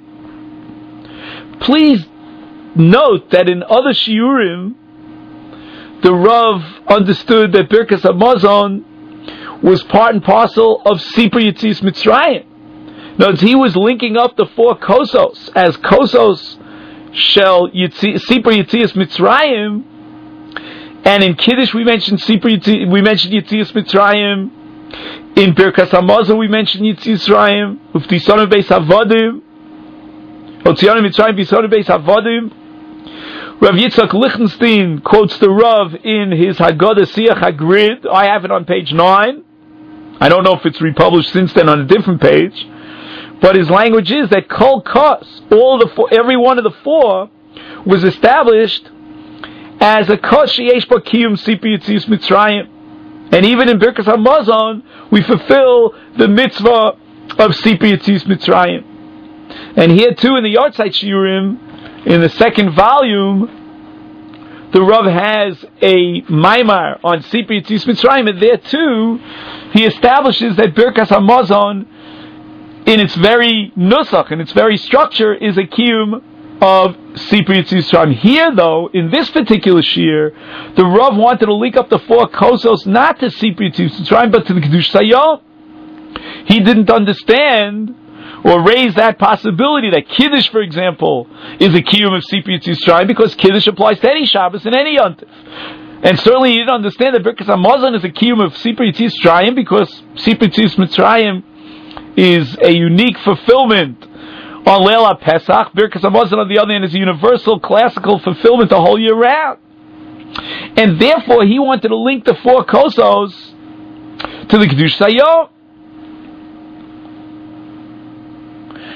Please note that in other shiurim, the Rav understood that Birkas Hamazon was part and parcel of Sipri Yetzias Mitzrayim. In other words, he was linking up the four kosos as kosos shel Sipri Yetzias Mitzrayim. And in Kiddush we mentioned Sipri, we mentioned Yetzias Mitzrayim. In Birkas Hamazon we mentioned Yetzias Mitzrayim. Uftisonim Beis Havadim. Otzianim Mitzrayim Bisonim Beis Havadim. Rav Yitzchak Lichtenstein quotes the Rav in his Haggadah Siach HaGrid. I have it on page nine. I don't know if it's republished since then on a different page. But his language is that Kol Kos, all the four, every one of the four, was established as a Kos Sheyesh Bo Kiyum Sipri Yetzias Mitzrayim. And even in Birkas Hamazon, we fulfill the mitzvah of Sipri Yetzias Mitzrayim. And here too, in the Yartzeit Shiurim, in the second volume, the Rav has a Maimar on Sipri Yetzias Mitzrayim, and there too, he establishes that Birkas Hamazon, in its very nusach, in its very structure, is a kiyum of Sipri Yetzias Mitzrayim. Here, though, in this particular shir, the Rav wanted to link up the four kosos not to Sipri Yetzias Mitzrayim, but to the Kedushas Hayom. He didn't understand or raise that possibility that Kiddush, for example, is a kiyum of Sipri Yetzias Mitzrayim, because Kiddush applies to any Shabbos and any Yontif. And certainly he didn't understand that Birkas Hamazon is a kiyum of Sipri Yetzias Mitzrayim, because Sipri Yetzias Mitzrayim is a unique fulfillment on Leil HaPesach. Birkas Hamazon, on the other hand, is a universal, classical fulfillment the whole year round. And therefore, he wanted to link the four kosos to the Kedushas Hayom.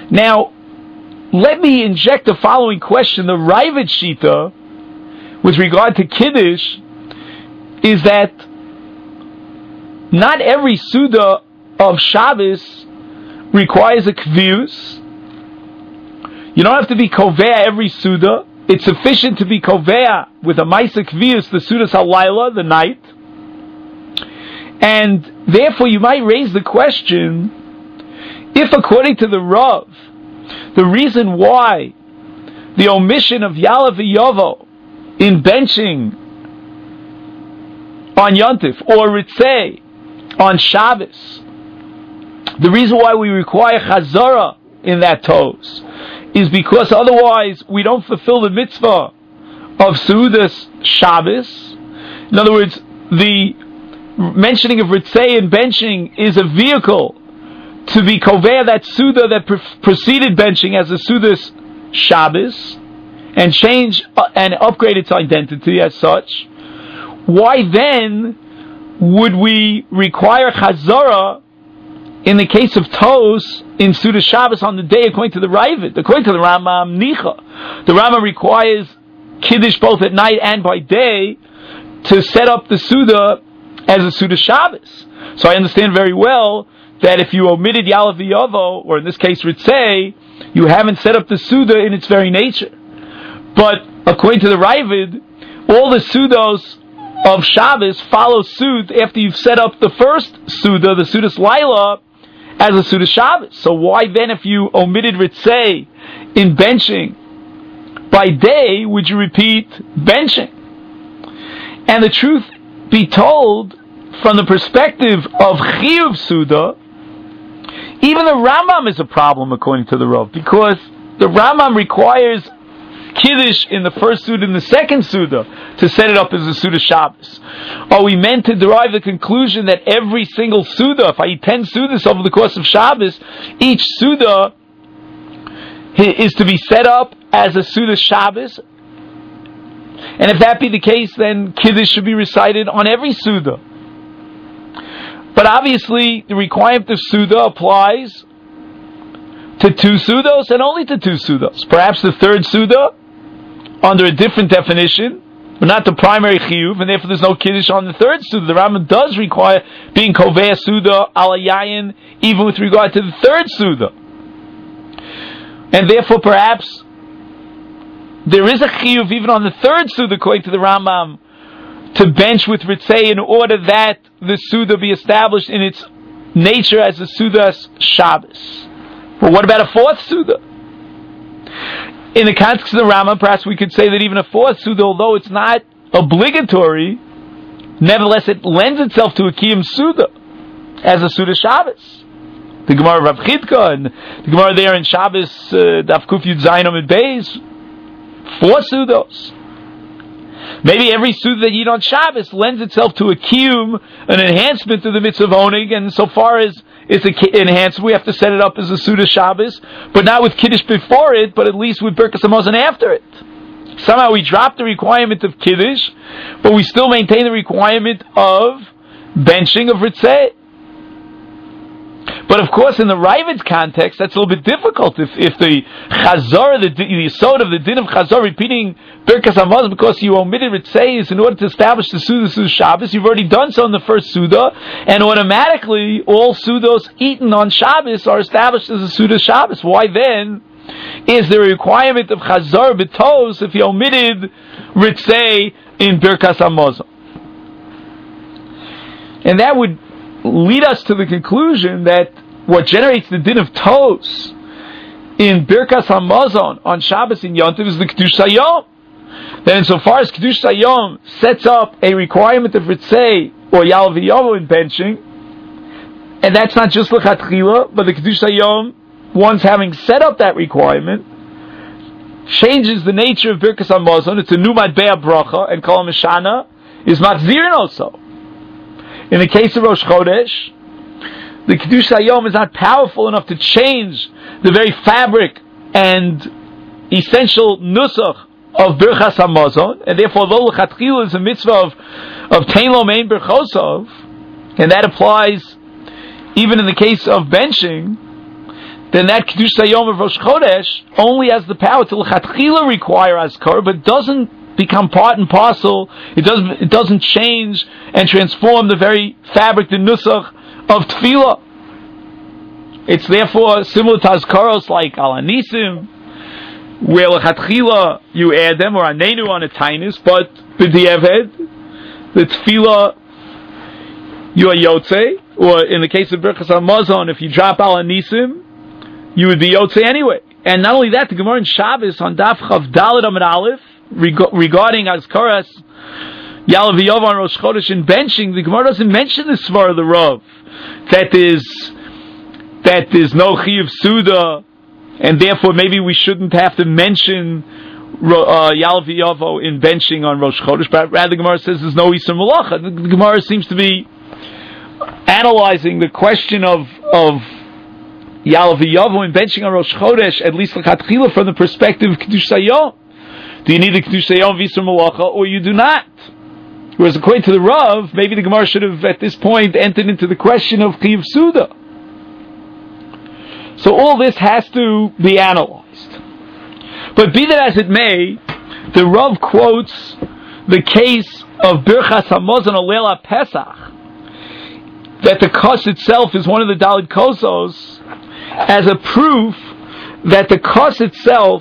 Now, let me inject the following question. The Raavad Shita, with regard to Kiddush, is that not every Suda of Shabbos requires a Kvius. You don't have to be Kovea every Suda. It's sufficient to be Kovea with a Maisa Kvius, the Sudas HaLaila, the night. And therefore you might raise the question, if according to the Rav, the reason why the omission of Yalav Yovo in benching on Yontif or Ritzei on Shabbos, the reason why we require Chazara in that toes is because otherwise we don't fulfill the mitzvah of Seudas Shabbos. In other words, the mentioning of Ritzei and benching is a vehicle to be Kovea that Suda that pre- preceded benching as a Seudas Shabbos and change uh, and upgrade its identity as such. Why then would we require Chazara in the case of Tos in Seudas Shabbos on the day according to the Raavad? According to the Rambam Nicha, the Rambam requires Kiddush both at night and by day to set up the Suda as a Seudas Shabbos. So I understand very well that if you omitted Yalav Yovo, or in this case Ritzei, you haven't set up the Suda in its very nature. But according to the Raavad, all the Sudos of Shabbos follow suit after you've set up the first Suda, the Seudas Laila, as a Seudas Shabbos. So why then, if you omitted Ritzei in benching, by day would you repeat benching? And the truth be told, from the perspective of Chiyuv Suda, even the Rambam is a problem according to the Rav, because the Rambam requires Kiddush in the first Suda and the second Suda to set it up as a Seudas Shabbos. Are we meant to derive the conclusion that every single Suda, if I eat ten Sudas over the course of Shabbos, each Suda is to be set up as a Seudas Shabbos? And if that be the case, then Kiddush should be recited on every Suda. But obviously, the requirement of Suda applies to two Sudos and only to two Sudos. Perhaps the third Suda, under a different definition, but not the primary Chiyuv, and therefore there's no Kiddush on the third Suda. The Rambam does require being Kovea Suda ala Yayin, even with regard to the third Suda. And therefore perhaps there is a Chiyuv even on the third Suda, according to the Rambam, to bench with Ritzei in order that the Suda be established in its nature as a Seudas Shabbos. But what about a fourth Suda? In the context of the Rambam, perhaps we could say that even a fourth Suda, although it's not obligatory, nevertheless it lends itself to a Kiyum Suda as a Seudas Shabbos. The Gemara of Rav Chidka and the Gemara there in Shabbos, uh, Daf Kuf Yud Zayin Amud Beis, four Sudos. Maybe every Suda that you eat on Shabbos lends itself to a Kiyum, an enhancement to the mitzvah of Oneg, and so far as it's an enhancement, we have to set it up as a Seudas Shabbos, but not with Kiddush before it, but at least with Birkas Hamazon after it. Somehow we drop the requirement of Kiddush, but we still maintain the requirement of benching of Ritzei. But of course, in the Raavad's context, that's a little bit difficult. If if the Chazor, the, the Yisod of the din of Chazor, repeating Birkas Hamazon because you omitted Ritzei is in order to establish the Suda Suda Shabbos, you've already done so in the first Suda, and automatically all Sudos eaten on Shabbos are established as a Suda Shabbos. Why then is there a requirement of Chazor B'tos if you omitted Ritzei in Birkas Hamazon? And that would lead us to the conclusion that what generates the din of Tos in Birkas Hamazon on Shabbos in Yontiv is the Kedush Hayom. Then insofar as Kedush Hayom sets up a requirement of Ritzei or Yalav Yovo in benching, and that's not just L'chatchila, but the Kedush Hayom, once having set up that requirement, changes the nature of Birkas Hamazon. It's a new Matbea Bracha, and Kol Mishana is Matzzirin also. In the case of Rosh Chodesh, the Kedush Hayom is not powerful enough to change the very fabric and essential nusach of Birchas Hamazon, and therefore, although L'chatchila is a mitzvah of, of Tein Lo Mein Birchosov, and that applies even in the case of benching, then that Kiddush Hayom of Rosh Chodesh only has the power to l'chatchila require Azkar, but doesn't become part and parcel. It doesn't. It doesn't change and transform the very fabric, the nusach of Tefillah. It's therefore similar to Azkaros like Al Anisim, where l'chatchila you add them, or Anenu on a Tainus, but b'diavad, the Tefillah you are Yotze, or in the case of Birchas HaMazon, if you drop Al Anisim, you would be Yotze anyway. And not only that, the Gemara in Shabbos on Daf Chav Daled Amud Aleph, reg- regarding Azkaras, Ya'alav V'Yov on Rosh Chodesh and benching, the Gemara doesn't mention the Svar of the Rav, that is, that there's no Chiyuv Suda, and therefore maybe we shouldn't have to mention uh, Ya'alav V'Yov in benching on Rosh Chodesh, but rather the Gemara says there's no Isur Malacha. The, the Gemara seems to be analyzing the question of of Ya'alav V'Yavo and benching on Rosh Chodesh, at least l'chatchila, from the perspective of Kiddush Hayom. Do you need a Kiddush Hayom v'Isur Malacha, or you do not? Whereas according to the Rav, maybe the Gemara should have at this point entered into the question of Chiyuv Suda. So all this has to be analyzed. But be that as it may, the Rav quotes the case of Birchas HaMazon Leil HaPesach, that the kos itself is one of the Daled Kosos, as a proof that the kos itself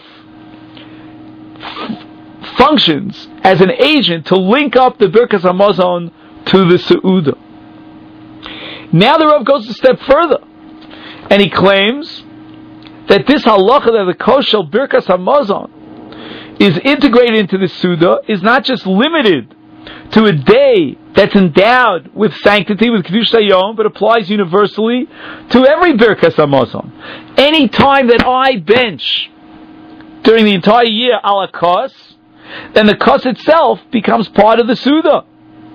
f- functions as an agent to link up the Birkas HaMazon to the Seudah. Now the Rav goes a step further, and he claims that this halacha that the kos shel Birkas HaMazon is integrated into the Seudah is not just limited to a day that's endowed with sanctity, with Kiddush Hayom, but applies universally to every Birkas HaMazon. Any time that I bench during the entire year ala kos, then the kos itself becomes part of the Seudah.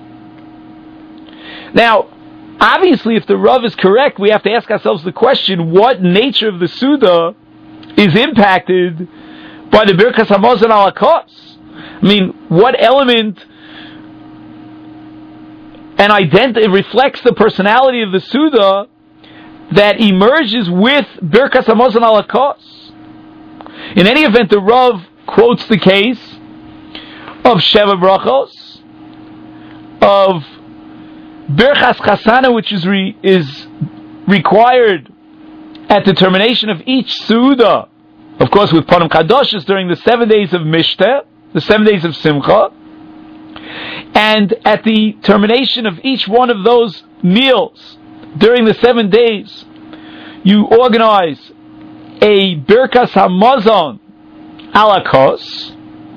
Now, obviously, if the Rav is correct, we have to ask ourselves the question, what nature of the Seudah is impacted by the Birkas HaMazon ala kos? I mean, what element and identity reflects the personality of the Seudah that emerges with Birkas HaMazon ala kos? In any event, the Rav quotes the case of Sheva Brachos, of Birchas Chasana, which is re, is required at the termination of each Seudah, of course with Panim Kadoshis during the seven days of Mishteh, the seven days of Simcha, and at the termination of each one of those meals during the seven days, you organize a Birkas HaMazon ala kos,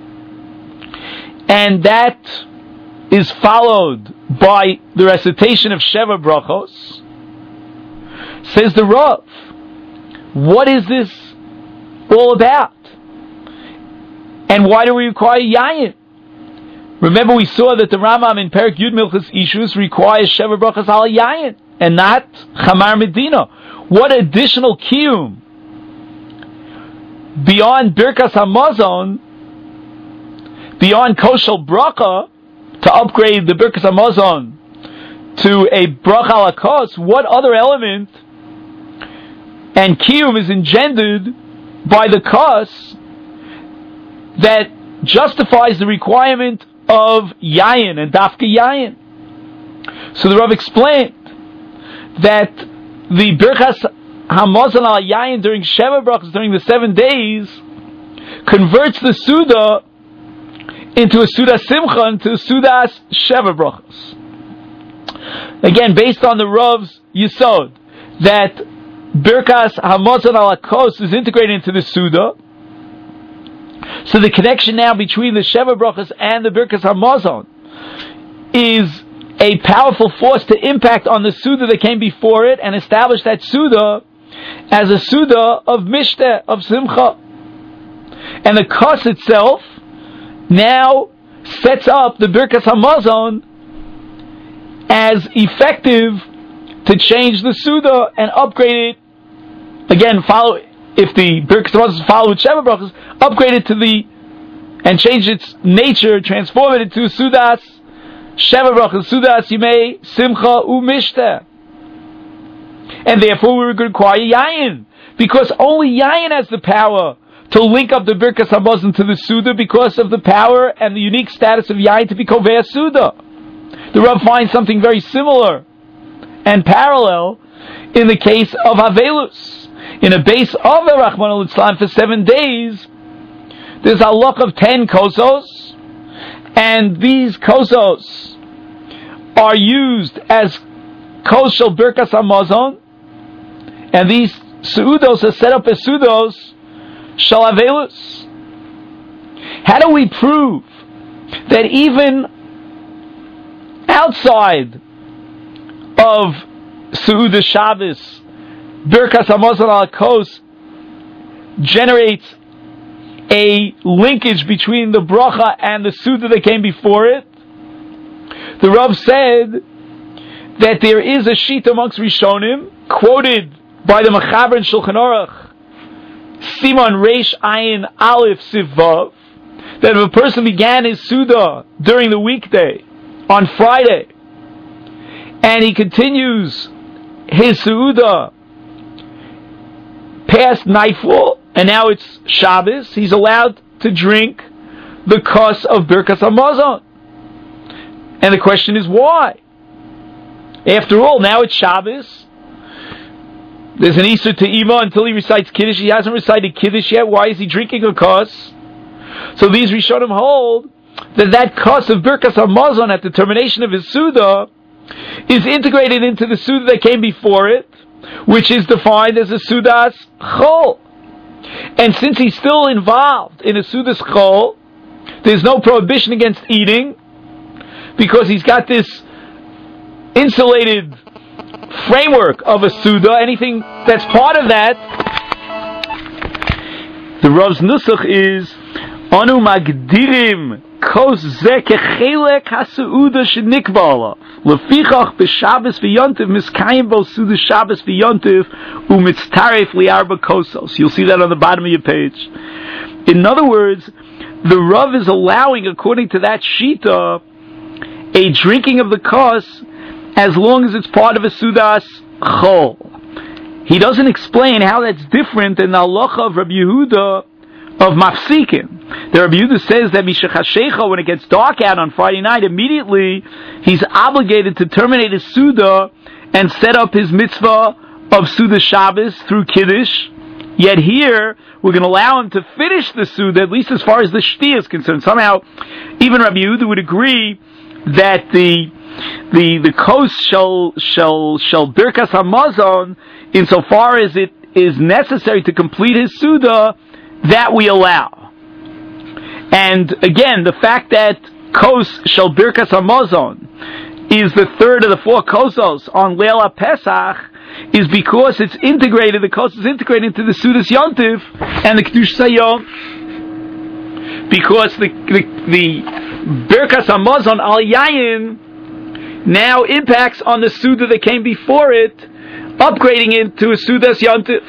and that is followed by the recitation of Sheva Brachos. Says the Rav, what is this all about? And why do we require Yayin? Remember, we saw that the Rambam in Perek Yud Milchus Ishus requires Sheva Brachos ala Yayin and not Chamar Medina. What additional kiyum beyond Birkas HaMazon, beyond Koshel Bracha, to upgrade the Birkas HaMazon to a Bracha ala kos, what other element and kiyum is engendered by the kos that justifies the requirement of Yayin and Dafka Yayin? So the Rav explained that the Birchas HaMazon al Yayin during Sheva Brachos, during the seven days, converts the Seudah into a Seudah Simcha, into a Seudah Sheva Brachos. Again, based on the Rav's Yisod, that Birkas HaMazon al Kos is integrated into the Seudah. So the connection now between the Sheva Brachos and the Birkas HaMazon is a powerful force to impact on the Seudah that came before it and establish that Seudah as a Seudah of Mishteh, of Simcha. And the Kos itself now sets up the Birkas HaMazon as effective to change the Seudah and upgrade it. Again, follow if the Birkas HaMazon follow with Sheva Brachos, upgrade it to the and change its nature, transform it into Seudas Sheva Brachos, Seudas Yimei Simcha U Mishteh. and therefore we would require Yayin, because only Yayin has the power to link up the Birkas Hamazon to the Suda because of the power and the unique status of Yayin to be Kovei Suda. The Rav finds something very similar and parallel in the case of Havelus. In a base of a Rahman al-Islam for seven days, there's a lock of ten kosos, and these kosos are used as kos shel Birkas Hamazon, and these Su'udos are set up as Su'udos shel Havelus. How do we prove that even outside of Su'uda Shabbos, Birkas Hamazon al Kos generates a linkage between the bracha and the Suda that came before it? The Rav said that there is a sheet amongst Rishonim, quoted by the Mechaber in Shulchan Aruch, Simon Reish Ayin Aleph Sivav, that if a person began his Suda during the weekday, on Friday, and he continues his Suda past nightfall, and now it's Shabbos, he's allowed to drink the kos of Birkas Hamazon. And the question is, why? After all, now it's Shabbos. There's an Isur Te'ima until he recites Kiddush. He hasn't recited Kiddush yet. Why is he drinking a kos? So these Rishonim hold that that kos of Birkas Hamazon at the termination of his Suda is integrated into the Suda that came before it, which is defined as a Sudas Chol. And since he's still involved in a Sudas Chol, there's no prohibition against eating, because he's got this insulated framework of a Suda. Anything that's part of that, the Rav's Nusach is Anu Magdirim Kos Ze Kechelek HaSuda Shenikba Alav Lefichach B'Shabbos V'Yontiv Miskayim Bo Suda Shabbos V'Yontiv Umitztaref Li'arba Kosos. You'll see that on the bottom of your page. In other words, the Rav is allowing, according to that Shita, a drinking of the kos as long as it's part of a Sudas Chol. He doesn't explain how that's different than the halacha of Rabbi Yehuda of Mafsikin. The Rabbi Yehuda says that Mishachashecha, when it gets dark out on Friday night, immediately he's obligated to terminate his Suda and set up his mitzvah of Suda Shabbos through Kiddush. Yet here, we're going to allow him to finish the Suda, at least as far as the Shti is concerned. Somehow, even Rabbi Yehuda would agree that the the the kos shall shall shall Birkas Hamazon, insofar as it is necessary to complete his Suda, that we allow. And again, the fact that kos shall Birkas Hamazon is the third of the four kosos on Leila Pesach is because it's integrated, the kos is integrated into the Sudas Yontiv and the Kedush Sayom, because the the, the Birkas Hamazon al Yayin now impacts on the Suda that came before it, upgrading it to a Sudas Yontiv.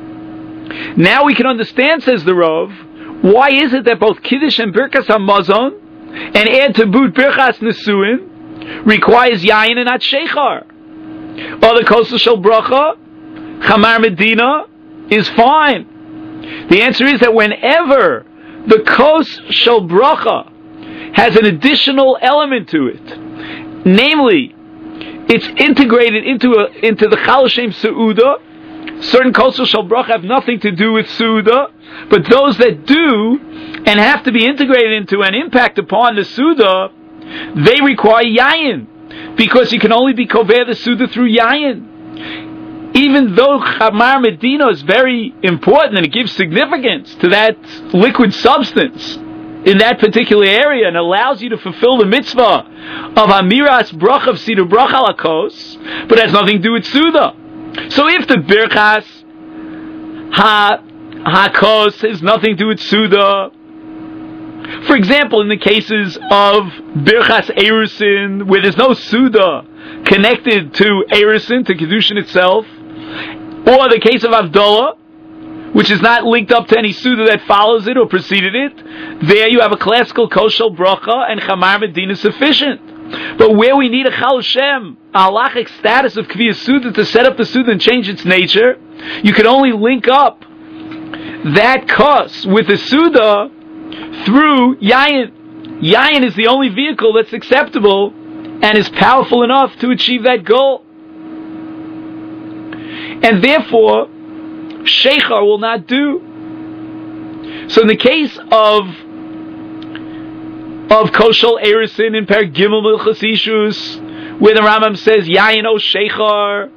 Now we can understand, says the Rav, why is it that both Kiddush and Birkas Hamazon, and add to boot Birkas Nesuin, requires Yayin and not Sheikhar? Other Kosel Shel Bracha, Chamar Medina, is fine. The answer is that whenever the Kos Shel Bracha has an additional element to it, namely, it's integrated into a, into the Chal Shem Seuda. Certain Kosel Shel Bracha have nothing to do with Seuda, but those that do and have to be integrated into and impact upon the Seuda, they require Yayin, because you can only be Kovei the Seuda through Yayin. Even though Chamar Medina is very important and it gives significance to that liquid substance in that particular area and allows you to fulfill the mitzvah of Amiras Bracha of Siddur Bracha Lakos, but has nothing to do with Suda. So if the Birchas Ha HaKos has nothing to do with Suda, for example, in the cases of Birchas Erusin, where there's no Suda connected to Erusin, to Kedushin itself, or the case of Avdullah, which is not linked up to any Suda that follows it or preceded it, there you have a classical Kos Shel Bracha and Chamar Medina sufficient. But where we need a Chal Shem, a halachic status of Kviyas Suda to set up the Suda and change its nature, you can only link up that kos with the Suda through Yayin. Yayin is the only vehicle that's acceptable and is powerful enough to achieve that goal. And therefore, Sheikhar will not do. So in the case of of Koshel Erisin in Per Gimel Milchas Ishus, where the Rambam says Yayin o Sheikhar,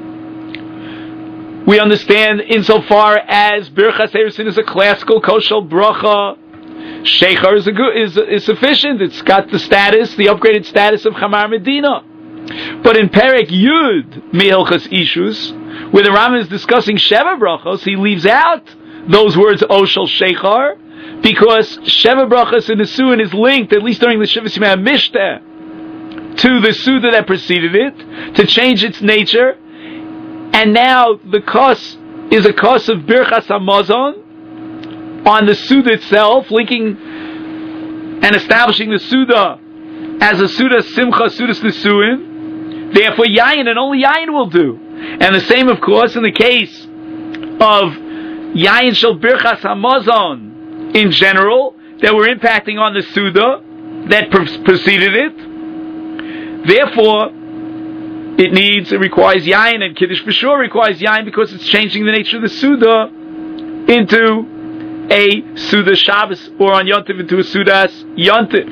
we understand insofar as Birchas Erisin is a classical Koshel Bracha, Sheikhar is, a good, is, is sufficient. It's got the status, the upgraded status of Chamar Medina. But in Perek Yud Milchas Ishus, where the Rambam is discussing Sheva Brachos, he leaves out those words Oshel Sheikhar, because Sheva Brachos in the Suin is linked, at least during the Shivas Yimei Mishteh, to the Suda that preceded it, to change its nature, and now the Kos is a Kos of Birchas HaMazon on the Suda itself, linking and establishing the Suda as a Suda Simcha, Sudas Nesuin. Therefore Yayin and only Yayin will do. And the same, of course, in the case of Yayin Shel Birchas HaMazon in general, that were impacting on the Suda that pre- preceded it. Therefore, it needs, it requires Yayin, and Kiddush for sure requires Yayin because it's changing the nature of the Suda into a Suda Shabbos, or on Yontif into a Sudas Yontif.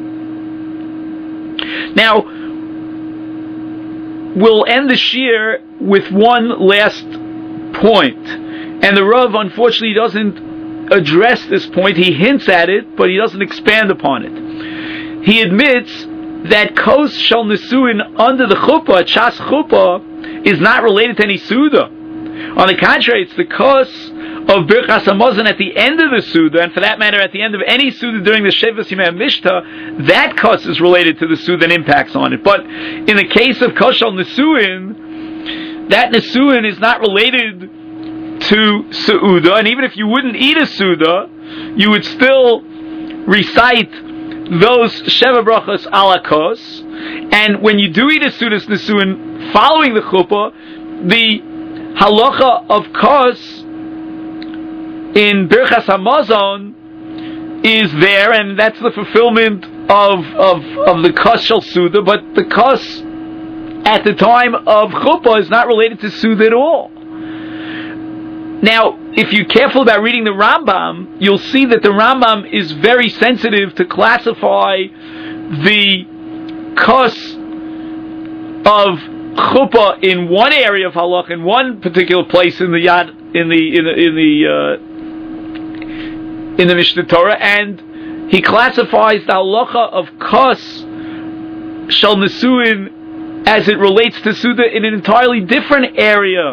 Now, we'll end the shir with one last point, and the Rav unfortunately doesn't address this point. He hints at it, but he doesn't expand upon it. He admits that Kos Shel Nesuin under the Chuppah, Chas Chuppah, is not related to any Suda. On the contrary, it's the Kos of Birchas HaMazon at the end of the Suda, and for that matter at the end of any Suda during the Shevas Yimei Mishteh, that Kos is related to the Suda and impacts on it. But in the case of Kos Shel Nesuin, that Nesuin is not related to Su'uda, and even if you wouldn't eat a Suda, you would still recite those Sheva Brachos ala Kos, and when you do eat a Sudas Nesuin following the Chuppah, the halacha of Kos in Birchas HaMazon is there, and that's the fulfillment of of, of the Kos Shel Suda, but the Kos at the time of Chuppah is not related to Suda at all. Now, if you're careful about reading the Rambam, you'll see that the Rambam is very sensitive to classify the Kos of Chuppah in one area of Halach, in one particular place in the Yad, in the in the in the uh, in the Mishnah Torah, and he classifies the halacha of Kos Shel Nesuin as it relates to Suda in an entirely different area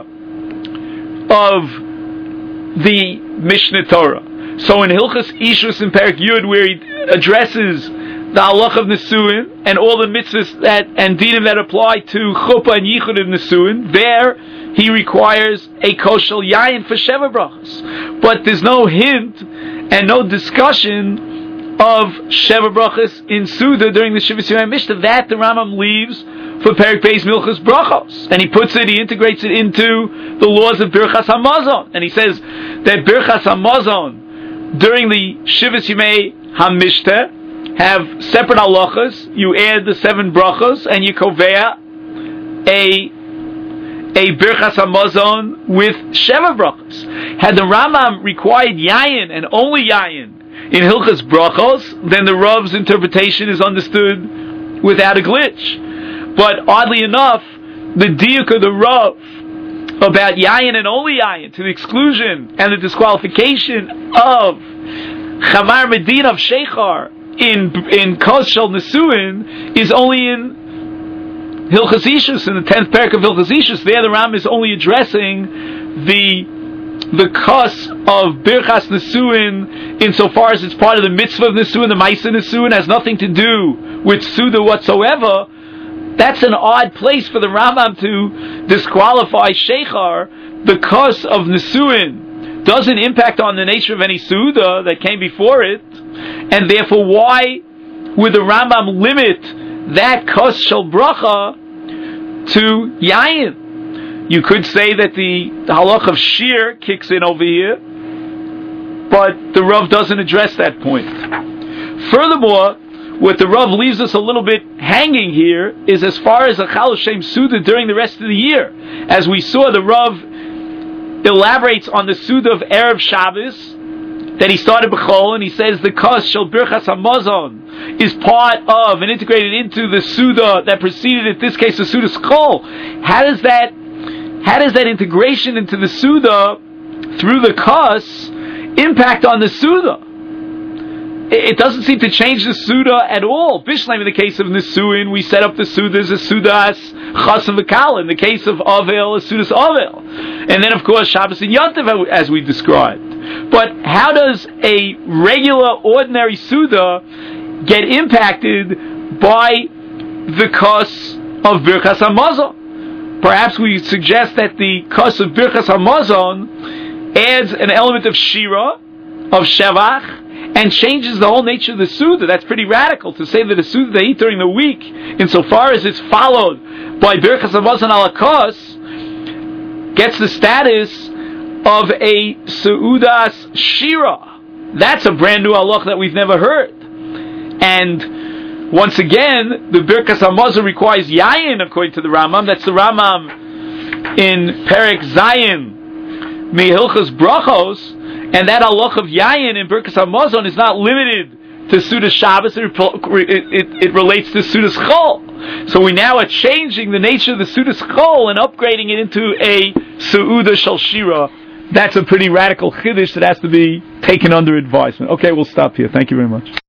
of the Mishnah Torah. So in Hilchas Ishus in Perek Yud, where he addresses the halacha of Nesuin and all the mitzvahs that and dinim that apply to Chuppah and Yichud of Nesuin, there he requires a koshel yayin for Sheva Brachos. But there's no hint and no discussion of Sheva Brachos in Suda during the Shivas Yimei Mishteh. That the Rambam leaves for Perek Beis Milchas Brachos, and he puts it, he integrates it into the laws of Birchas HaMazon, and he says that Birchas HaMazon during the Shivas Yimei HaMishteh have separate halachas. You add the seven brachos, and you kovea a a Birchas HaMazon with Sheva Brachos. Had the Rambam required Yayin and only Yayin in Hilchas Brachos, then the Rav's interpretation is understood without a glitch. But oddly enough, the diuk of the Rav about Yayin and only Yayin, to the exclusion and the disqualification of Chamar Medina of Sheikhar in in Kos Shel Nesuin, is only in Hilchas Ishus, in the tenth parak of Hilchas Ishus. There the Ram is only addressing the the Kos of Birchas Nesuin insofar as it's part of the mitzvah of Nesuin, the Maisa Nesuin, has nothing to do with Suda whatsoever. That's an odd place for the Rambam to disqualify Sheikhar. The Kos of Nesuin doesn't impact on the nature of any Suda that came before it, and therefore why would the Rambam limit that kos shel bracha to yayin. You could say that the, the halach of shir kicks in over here, but the Rav doesn't address that point. Furthermore, what the Rav leaves us a little bit hanging here is as far as a Chal Shem Suda during the rest of the year. As we saw, the Rav elaborates on the Suda of Erev Shabbos, that he started b'chol, and he says the kos shel birchas hamazon is part of and integrated into the Suda that preceded, in this case, the Suda Schol. How does that, how does that integration into the Suda through the kos impact on the Suda? It doesn't seem to change the Suda at all. Bishleim, in the case of Nisuin, we set up the Sudas as Sudas Chas and V'kala. In the case of Avel, as Sudas Avel. And then, of course, Shabbos and Yontiv, as we described. But how does a regular, ordinary Suda get impacted by the Kos of Birchas HaMazon? Perhaps we suggest that the Kos of Birchas HaMazon adds an element of Shira, of Shevach, and changes the whole nature of the Suda. That's pretty radical to say that a Suda they eat during the week, insofar as it's followed by Birchas HaMazon ala Kos, gets the status of a Seudas Shira. That's a brand new halach that we've never heard. And once again, the Birchas HaMazon requires Yayin, according to the Rambam. That's the Rambam in Perek Zayin, Mehilchos Brachos. And that halach of Yayin in Birchas HaMazon is not limited to Sudas Shabbos, it, it, it relates to Sudas Chol. So we now are changing the nature of the Sudas Chol and upgrading it into a Seuda Shel Shira. That's a pretty radical chiddush that has to be taken under advisement. Okay, we'll stop here. Thank you very much.